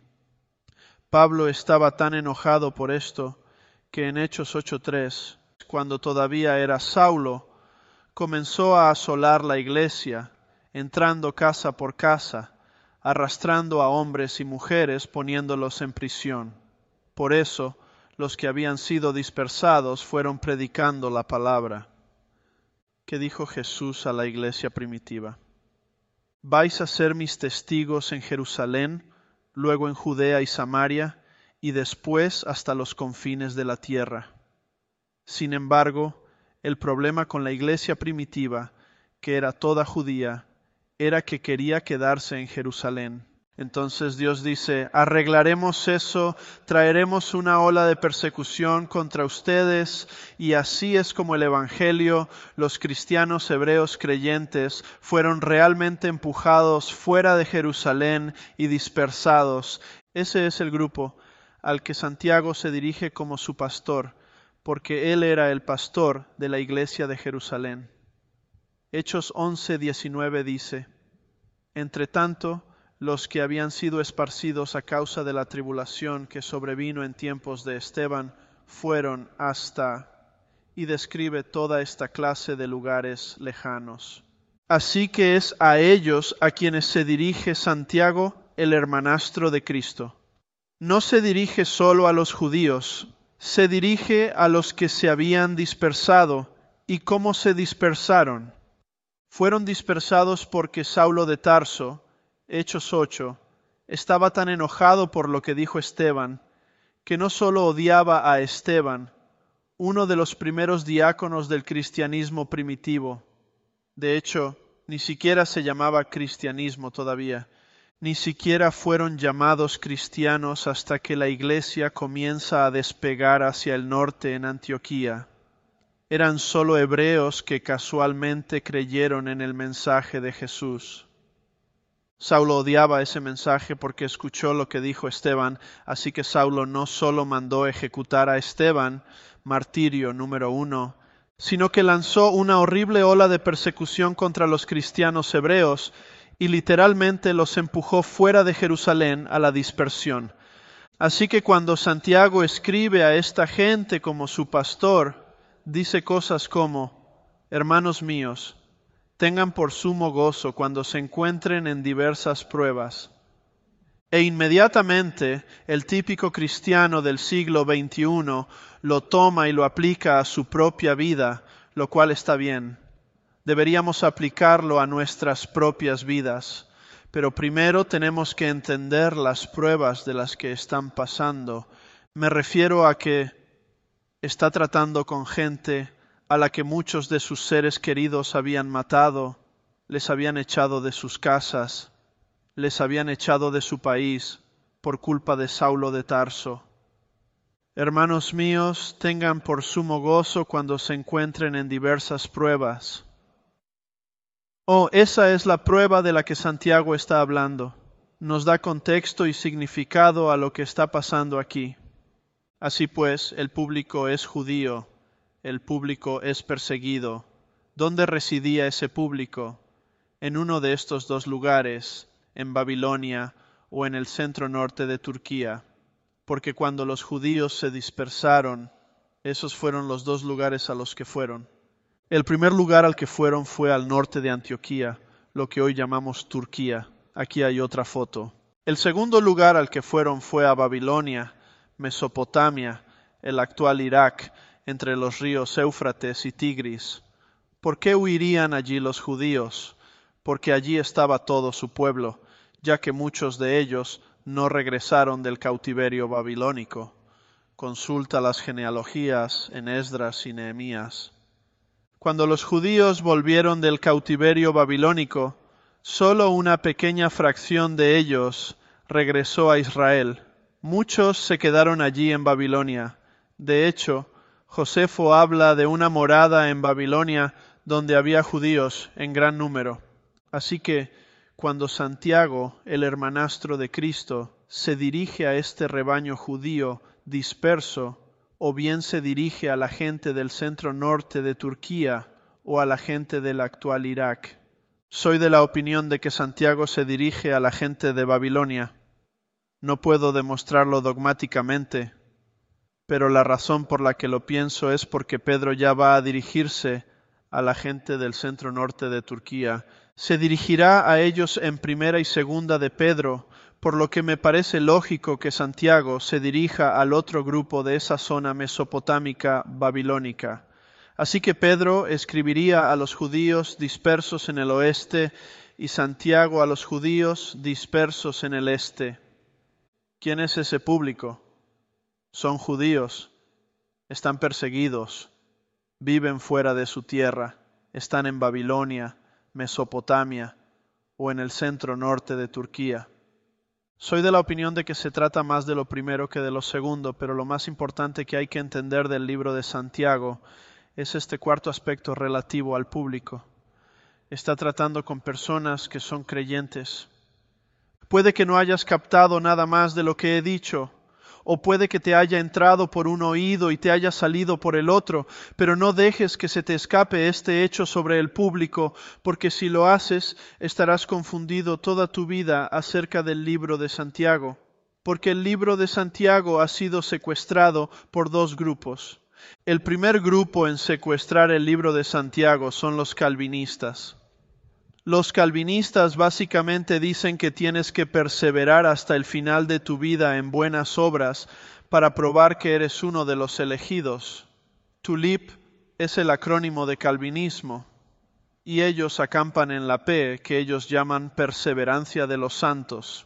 Pablo estaba tan enojado por esto que en Hechos ocho tres, cuando todavía era Saulo, comenzó a asolar la iglesia, entrando casa por casa, arrastrando a hombres y mujeres, poniéndolos en prisión. Por eso, los que habían sido dispersados fueron predicando la palabra. ¿Qué dijo Jesús a la iglesia primitiva? Vais a ser mis testigos en Jerusalén, luego en Judea y Samaria, y después hasta los confines de la tierra. Sin embargo, el problema con la iglesia primitiva, que era toda judía, era que quería quedarse en Jerusalén. Entonces Dios dice, arreglaremos eso, traeremos una ola de persecución contra ustedes, y así es como el Evangelio, los cristianos hebreos creyentes, fueron realmente empujados fuera de Jerusalén y dispersados. Ese es el grupo al que Santiago se dirige como su pastor, porque él era el pastor de la iglesia de Jerusalén. Hechos once diecinueve dice, entre tanto, los que habían sido esparcidos a causa de la tribulación que sobrevino en tiempos de Esteban fueron hasta, y describe toda esta clase de lugares lejanos. Así que es a ellos a quienes se dirige Santiago, el hermanastro de Cristo. No se dirige solo a los judíos, se dirige a los que se habían dispersado. ¿Y cómo se dispersaron? Fueron dispersados porque Saulo de Tarso, Hechos ocho, estaba tan enojado por lo que dijo Esteban, que no solo odiaba a Esteban, uno de los primeros diáconos del cristianismo primitivo. De hecho, ni siquiera se llamaba cristianismo todavía, ni siquiera fueron llamados cristianos hasta que la iglesia comienza a despegar hacia el norte en Antioquía. Eran solo hebreos que casualmente creyeron en el mensaje de Jesús. Saulo odiaba ese mensaje porque escuchó lo que dijo Esteban, así que Saulo no solo mandó ejecutar a Esteban, martirio número uno, sino que lanzó una horrible ola de persecución contra los cristianos hebreos y literalmente los empujó fuera de Jerusalén a la dispersión. Así que cuando Santiago escribe a esta gente como su pastor, dice cosas como, hermanos míos, tengan por sumo gozo cuando se encuentren en diversas pruebas. E inmediatamente el típico cristiano del siglo veintiuno lo toma y lo aplica a su propia vida, lo cual está bien. Deberíamos aplicarlo a nuestras propias vidas, pero primero tenemos que entender las pruebas de las que están pasando. Me refiero a que está tratando con gente a la que muchos de sus seres queridos habían matado, les habían echado de sus casas, les habían echado de su país por culpa de Saulo de Tarso. Hermanos míos, tengan por sumo gozo cuando se encuentren en diversas pruebas. Oh, esa es la prueba de la que Santiago está hablando. Nos da contexto y significado a lo que está pasando aquí. Así pues, el público es judío, el público es perseguido. ¿Dónde residía ese público? En uno de estos dos lugares, en Babilonia o en el centro norte de Turquía, porque cuando los judíos se dispersaron, esos fueron los dos lugares a los que fueron. El primer lugar al que fueron fue al norte de Antioquía, lo que hoy llamamos Turquía. Aquí hay otra foto. El segundo lugar al que fueron fue a Babilonia, Mesopotamia, el actual Irak, entre los ríos Éufrates y Tigris. ¿Por qué huirían allí los judíos? Porque allí estaba todo su pueblo, ya que muchos de ellos no regresaron del cautiverio babilónico. Consulta las genealogías en Esdras y Nehemías. Cuando los judíos volvieron del cautiverio babilónico, solo una pequeña fracción de ellos regresó a Israel. Muchos se quedaron allí en Babilonia. De hecho, Josefo habla de una morada en Babilonia donde había judíos en gran número. Así que, cuando Santiago, el hermanastro de Cristo, se dirige a este rebaño judío disperso, o bien se dirige a la gente del centro norte de Turquía o a la gente del actual Irak. Soy de la opinión de que Santiago se dirige a la gente de Babilonia. No puedo demostrarlo dogmáticamente, pero la razón por la que lo pienso es porque Pedro ya va a dirigirse a la gente del centro norte de Turquía. Se dirigirá a ellos en primera y segunda de Pedro, por lo que me parece lógico que Santiago se dirija al otro grupo de esa zona mesopotámica babilónica. Así que Pedro escribiría a los judíos dispersos en el oeste y Santiago a los judíos dispersos en el este. ¿Quién es ese público? Son judíos, están perseguidos, viven fuera de su tierra, están en Babilonia, Mesopotamia o en el centro norte de Turquía. Soy de la opinión de que se trata más de lo primero que de lo segundo, pero lo más importante que hay que entender del libro de Santiago es este cuarto aspecto relativo al público. Está tratando con personas que son creyentes. Puede que no hayas captado nada más de lo que he dicho, o puede que te haya entrado por un oído y te haya salido por el otro, pero no dejes que se te escape este hecho sobre el público, porque si lo haces, estarás confundido toda tu vida acerca del libro de Santiago, porque el libro de Santiago ha sido secuestrado por dos grupos. El primer grupo en secuestrar el libro de Santiago son los calvinistas. Los calvinistas básicamente dicen que tienes que perseverar hasta el final de tu vida en buenas obras para probar que eres uno de los elegidos. TULIP es el acrónimo de calvinismo y ellos acampan en la P, que ellos llaman perseverancia de los santos.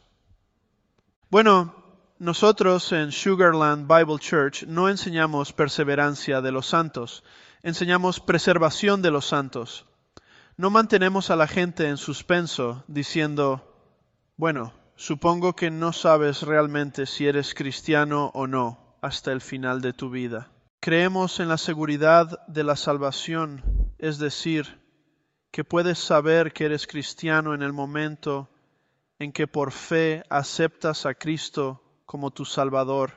Bueno, nosotros en Sugarland Bible Church no enseñamos perseverancia de los santos, enseñamos preservación de los santos. No mantenemos a la gente en suspenso diciendo, bueno, supongo que no sabes realmente si eres cristiano o no hasta el final de tu vida. Creemos en la seguridad de la salvación, es decir, que puedes saber que eres cristiano en el momento en que por fe aceptas a Cristo como tu Salvador.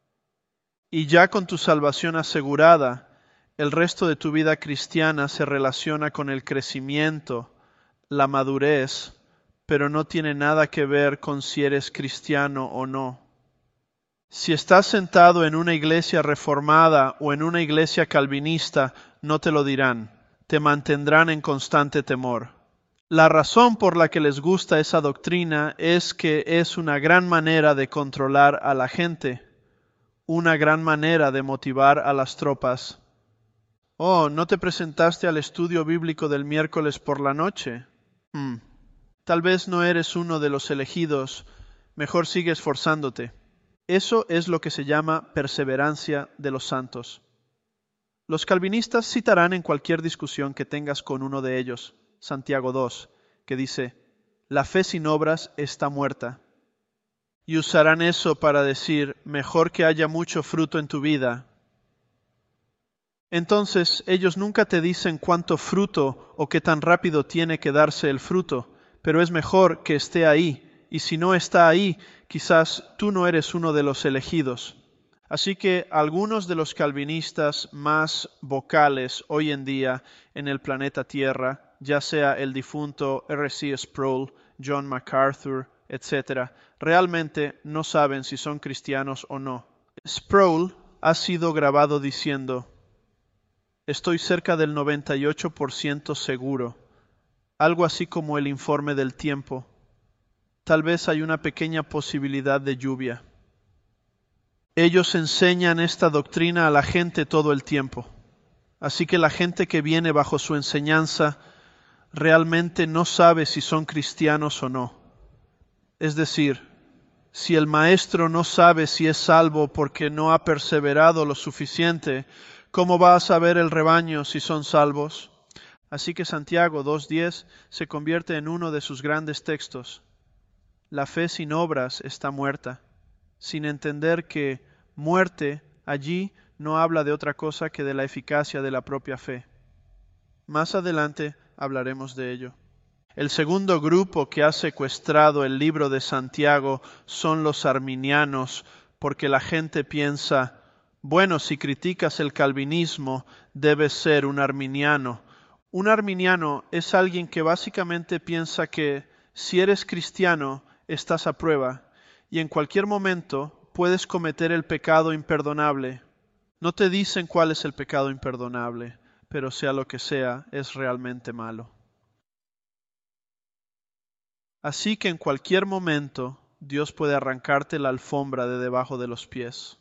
Y ya con tu salvación asegurada, el resto de tu vida cristiana se relaciona con el crecimiento, la madurez, pero no tiene nada que ver con si eres cristiano o no. Si estás sentado en una iglesia reformada o en una iglesia calvinista, no te lo dirán, te mantendrán en constante temor. La razón por la que les gusta esa doctrina es que es una gran manera de controlar a la gente, una gran manera de motivar a las tropas. Oh, ¿no te presentaste al estudio bíblico del miércoles por la noche? Hmm. Tal vez no eres uno de los elegidos, mejor sigue esforzándote. Eso es lo que se llama perseverancia de los santos. Los calvinistas citarán en cualquier discusión que tengas con uno de ellos, Santiago dos, que dice, la fe sin obras está muerta. Y usarán eso para decir, mejor que haya mucho fruto en tu vida. Entonces, ellos nunca te dicen cuánto fruto o qué tan rápido tiene que darse el fruto, pero es mejor que esté ahí, y si no está ahí, quizás tú no eres uno de los elegidos. Así que algunos de los calvinistas más vocales hoy en día en el planeta Tierra, ya sea el difunto R C Sproul, John MacArthur, etcétera, realmente no saben si son cristianos o no. Sproul ha sido grabado diciendo, estoy cerca del noventa y ocho por ciento seguro, algo así como el informe del tiempo. Tal vez hay una pequeña posibilidad de lluvia. Ellos enseñan esta doctrina a la gente todo el tiempo. Así que la gente que viene bajo su enseñanza realmente no sabe si son cristianos o no. Es decir, si el maestro no sabe si es salvo porque no ha perseverado lo suficiente, ¿cómo va a saber el rebaño si son salvos? Así que Santiago dos diez se convierte en uno de sus grandes textos. La fe sin obras está muerta. sin entender que muerte allí no habla de otra cosa que de la eficacia de la propia fe. Más adelante hablaremos de ello. El segundo grupo que ha secuestrado el libro de Santiago son los arminianos, porque la gente piensa, bueno, si criticas el calvinismo, debes ser un arminiano. Un arminiano es alguien que básicamente piensa que si eres cristiano, estás a prueba, y en cualquier momento puedes cometer el pecado imperdonable. No te dicen cuál es el pecado imperdonable, pero sea lo que sea, es realmente malo. Así que en cualquier momento Dios puede arrancarte la alfombra de debajo de los pies.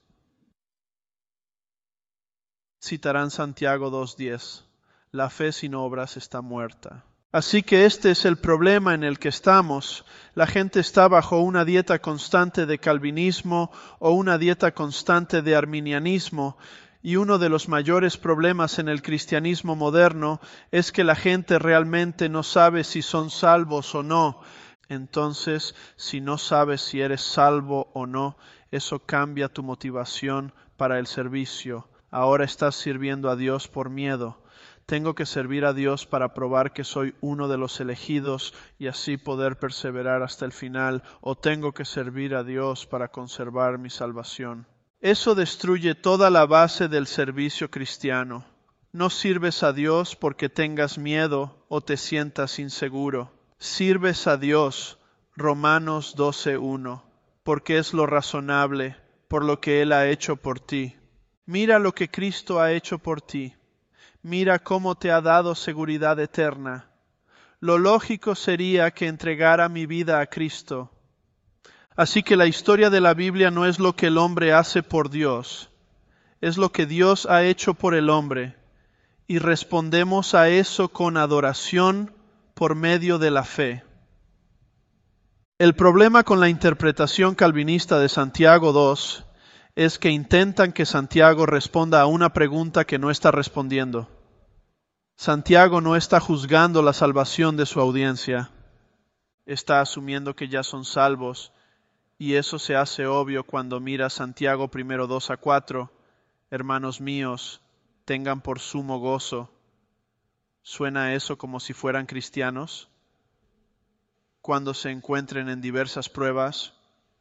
Citarán Santiago dos diez. La fe sin obras está muerta. Así que este es el problema en el que estamos. La gente está bajo una dieta constante de calvinismo o una dieta constante de arminianismo. Y uno de los mayores problemas en el cristianismo moderno es que la gente realmente no sabe si son salvos o no. Entonces, si no sabes si eres salvo o no, eso cambia tu motivación para el servicio. Ahora estás sirviendo a Dios por miedo. Tengo que servir a Dios para probar que soy uno de los elegidos y así poder perseverar hasta el final, o tengo que servir a Dios para conservar mi salvación. Eso destruye toda la base del servicio cristiano. No sirves a Dios porque tengas miedo o te sientas inseguro. Sirves a Dios, Romanos doce uno, porque es lo razonable, por lo que Él ha hecho por ti. Mira lo que Cristo ha hecho por ti. Mira cómo te ha dado seguridad eterna. Lo lógico sería que entregara mi vida a Cristo. Así que la historia de la Biblia no es lo que el hombre hace por Dios, es lo que Dios ha hecho por el hombre, y respondemos a eso con adoración por medio de la fe. El problema con la interpretación calvinista de Santiago dos es que intentan que Santiago responda a una pregunta que no está respondiendo. Santiago no está juzgando la salvación de su audiencia, está asumiendo que ya son salvos, y eso se hace obvio cuando mira Santiago primero dos a cuatro, hermanos míos, tengan por sumo gozo. ¿Suena eso como si fueran cristianos? Cuando se encuentren en diversas pruebas.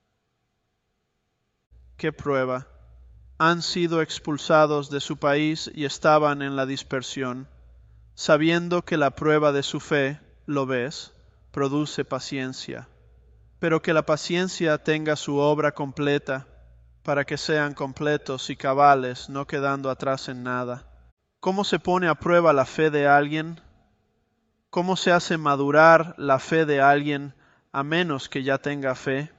¿Qué prueba? Han sido expulsados de su país y estaban en la dispersión, sabiendo que la prueba de su fe, ¿lo ves?, produce paciencia, pero que la paciencia tenga su obra completa, para que sean completos y cabales, no quedando atrás en nada. ¿Cómo se pone a prueba la fe de alguien? ¿Cómo se hace madurar la fe de alguien a menos que ya tenga fe?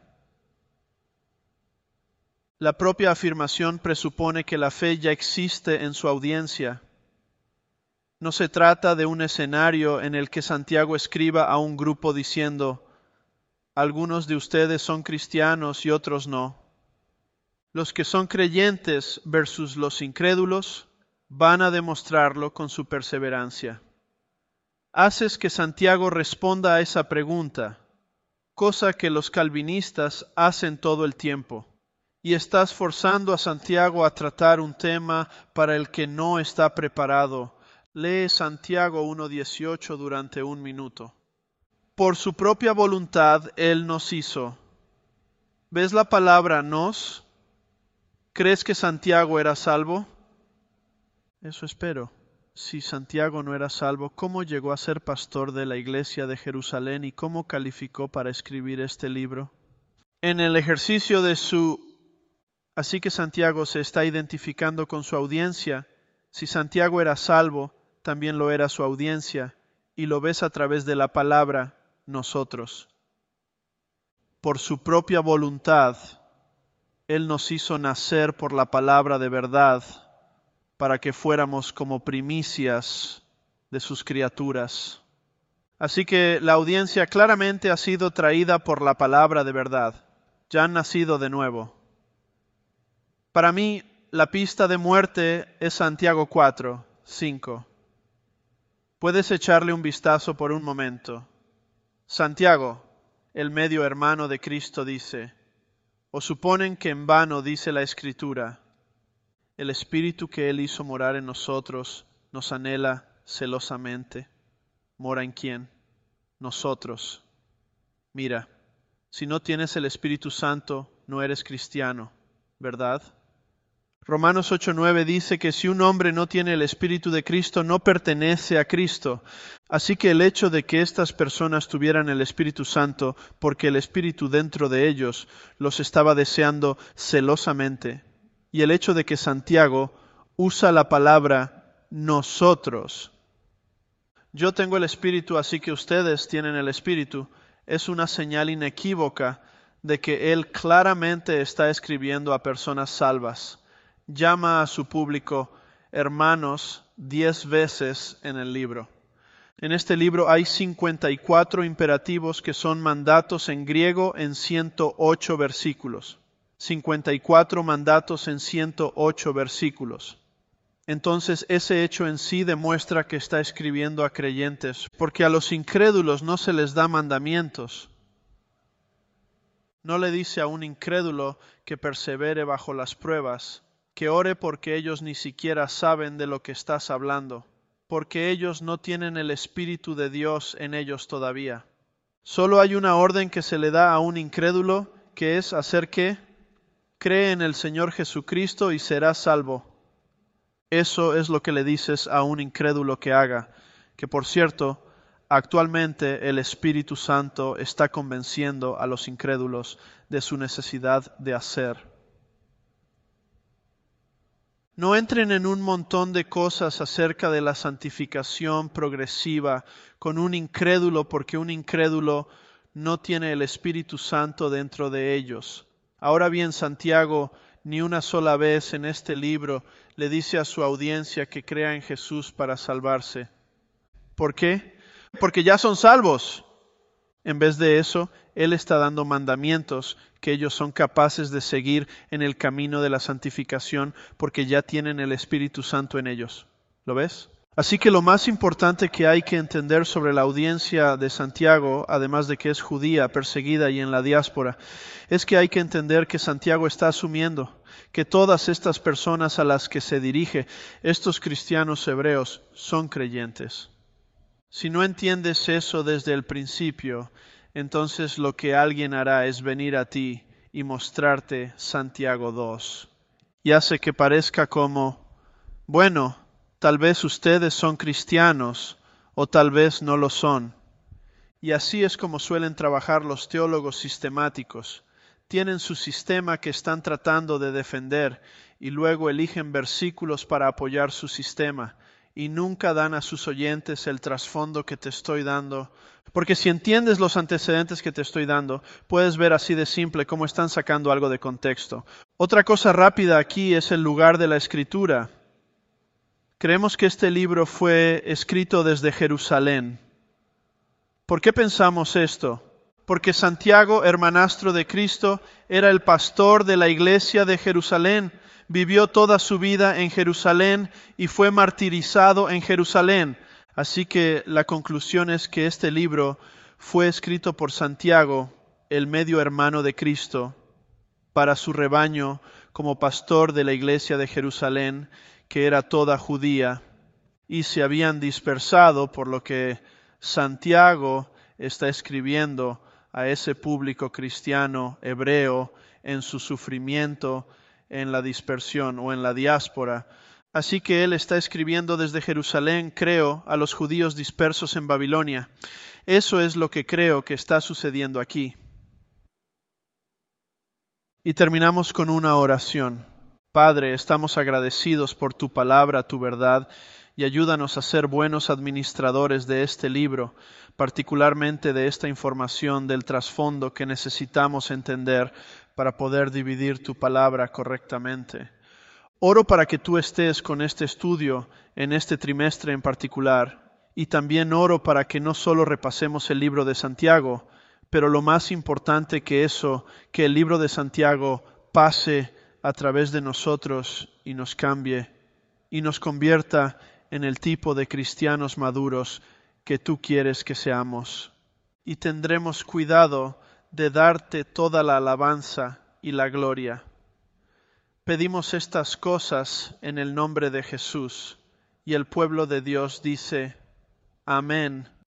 La propia afirmación presupone que la fe ya existe en su audiencia. No se trata de un escenario en el que Santiago escriba a un grupo diciendo, algunos de ustedes son cristianos y otros no. Los que son creyentes versus los incrédulos van a demostrarlo con su perseverancia. Haces que Santiago responda a esa pregunta, cosa que los calvinistas hacen todo el tiempo, y estás forzando a Santiago a tratar un tema para el que no está preparado. Lee Santiago uno dieciocho durante un minuto. Por su propia voluntad Él nos hizo. ¿Ves la palabra nos? ¿Crees que Santiago era salvo? Eso espero. Si Santiago no era salvo, ¿cómo llegó a ser pastor de la iglesia de Jerusalén y cómo calificó para escribir este libro? En el ejercicio de su... Así que Santiago se está identificando con su audiencia. Si Santiago era salvo, también lo era su audiencia, y lo ves a través de la palabra nosotros. Por su propia voluntad, Él nos hizo nacer por la palabra de verdad, para que fuéramos como primicias de sus criaturas. Así que la audiencia claramente ha sido traída por la palabra de verdad. Ya han nacido de nuevo. Para mí, la pista de muerte es Santiago cuatro, cinco. Puedes echarle un vistazo por un momento. Santiago, el medio hermano de Cristo, dice, ¿O suponen que en vano dice la Escritura, el Espíritu que Él hizo morar en nosotros nos anhela celosamente? ¿Mora en quién? Nosotros. Mira, si no tienes el Espíritu Santo, no eres cristiano, ¿verdad? Romanos ocho nueve dice que si un hombre no tiene el Espíritu de Cristo, no pertenece a Cristo. Así que el hecho de que estas personas tuvieran el Espíritu Santo, porque el Espíritu dentro de ellos los estaba deseando celosamente, y el hecho de que Santiago usa la palabra nosotros. Yo tengo el Espíritu, así que ustedes tienen el Espíritu, es una señal inequívoca de que él claramente está escribiendo a personas salvas. Llama a su público hermanos diez veces en el libro. En este libro hay cincuenta y cuatro imperativos que son mandatos en griego en ciento ocho versículos. cincuenta y cuatro mandatos en ciento ocho versículos. Entonces ese hecho en sí demuestra que está escribiendo a creyentes, porque a los incrédulos no se les da mandamientos. No le dice a un incrédulo que persevere bajo las pruebas, que ore porque ellos ni siquiera saben de lo que estás hablando, porque ellos no tienen el Espíritu de Dios en ellos todavía. Solo hay una orden que se le da a un incrédulo, que es hacer ¿qué? Cree en el Señor Jesucristo y serás salvo. Eso es lo que le dices a un incrédulo que haga, que por cierto, actualmente el Espíritu Santo está convenciendo a los incrédulos de su necesidad de hacer. No entren en un montón de cosas acerca de la santificación progresiva con un incrédulo, porque un incrédulo no tiene el Espíritu Santo dentro de ellos. Ahora bien, Santiago ni una sola vez en este libro le dice a su audiencia que crea en Jesús para salvarse. ¿Por qué? Porque ya son salvos. En vez de eso, Él está dando mandamientos que ellos son capaces de seguir en el camino de la santificación porque ya tienen el Espíritu Santo en ellos. ¿Lo ves? Así que lo más importante que hay que entender sobre la audiencia de Santiago, además de que es judía, perseguida y en la diáspora, es que hay que entender que Santiago está asumiendo que todas estas personas a las que se dirige, estos cristianos hebreos, son creyentes. Si no entiendes eso desde el principio, entonces lo que alguien hará es venir a ti y mostrarte Santiago dos. Y hace que parezca como, bueno, tal vez ustedes son cristianos o tal vez no lo son. Y así es como suelen trabajar los teólogos sistemáticos. Tienen su sistema que están tratando de defender y luego eligen versículos para apoyar su sistema. Y nunca dan a sus oyentes el trasfondo que te estoy dando. Porque si entiendes los antecedentes que te estoy dando, puedes ver así de simple cómo están sacando algo de contexto. Otra cosa rápida aquí es el lugar de la escritura. Creemos que este libro fue escrito desde Jerusalén. ¿Por qué pensamos esto? Porque Santiago, hermanastro de Cristo, era el pastor de la iglesia de Jerusalén. Vivió toda su vida en Jerusalén y fue martirizado en Jerusalén. Así que la conclusión es que este libro fue escrito por Santiago, el medio hermano de Cristo, para su rebaño como pastor de la iglesia de Jerusalén, que era toda judía, y se habían dispersado, por lo que Santiago está escribiendo a ese público cristiano hebreo en su sufrimiento, en la dispersión o en la diáspora. Así que él está escribiendo desde Jerusalén, creo, a los judíos dispersos en Babilonia. Eso es lo que creo que está sucediendo aquí. Y terminamos con una oración. Padre, estamos agradecidos por tu palabra, tu verdad, y ayúdanos a ser buenos administradores de este libro, particularmente de esta información del trasfondo que necesitamos entender para poder dividir tu palabra correctamente. Oro para que tú estés con este estudio en este trimestre en particular, y también oro para que no solo repasemos el libro de Santiago, pero lo más importante que eso, que el libro de Santiago pase a través de nosotros y nos cambie, y nos convierta en el tipo de cristianos maduros que tú quieres que seamos. Y tendremos cuidado de darte toda la alabanza y la gloria. Pedimos estas cosas en el nombre de Jesús, y el pueblo de Dios dice, Amén.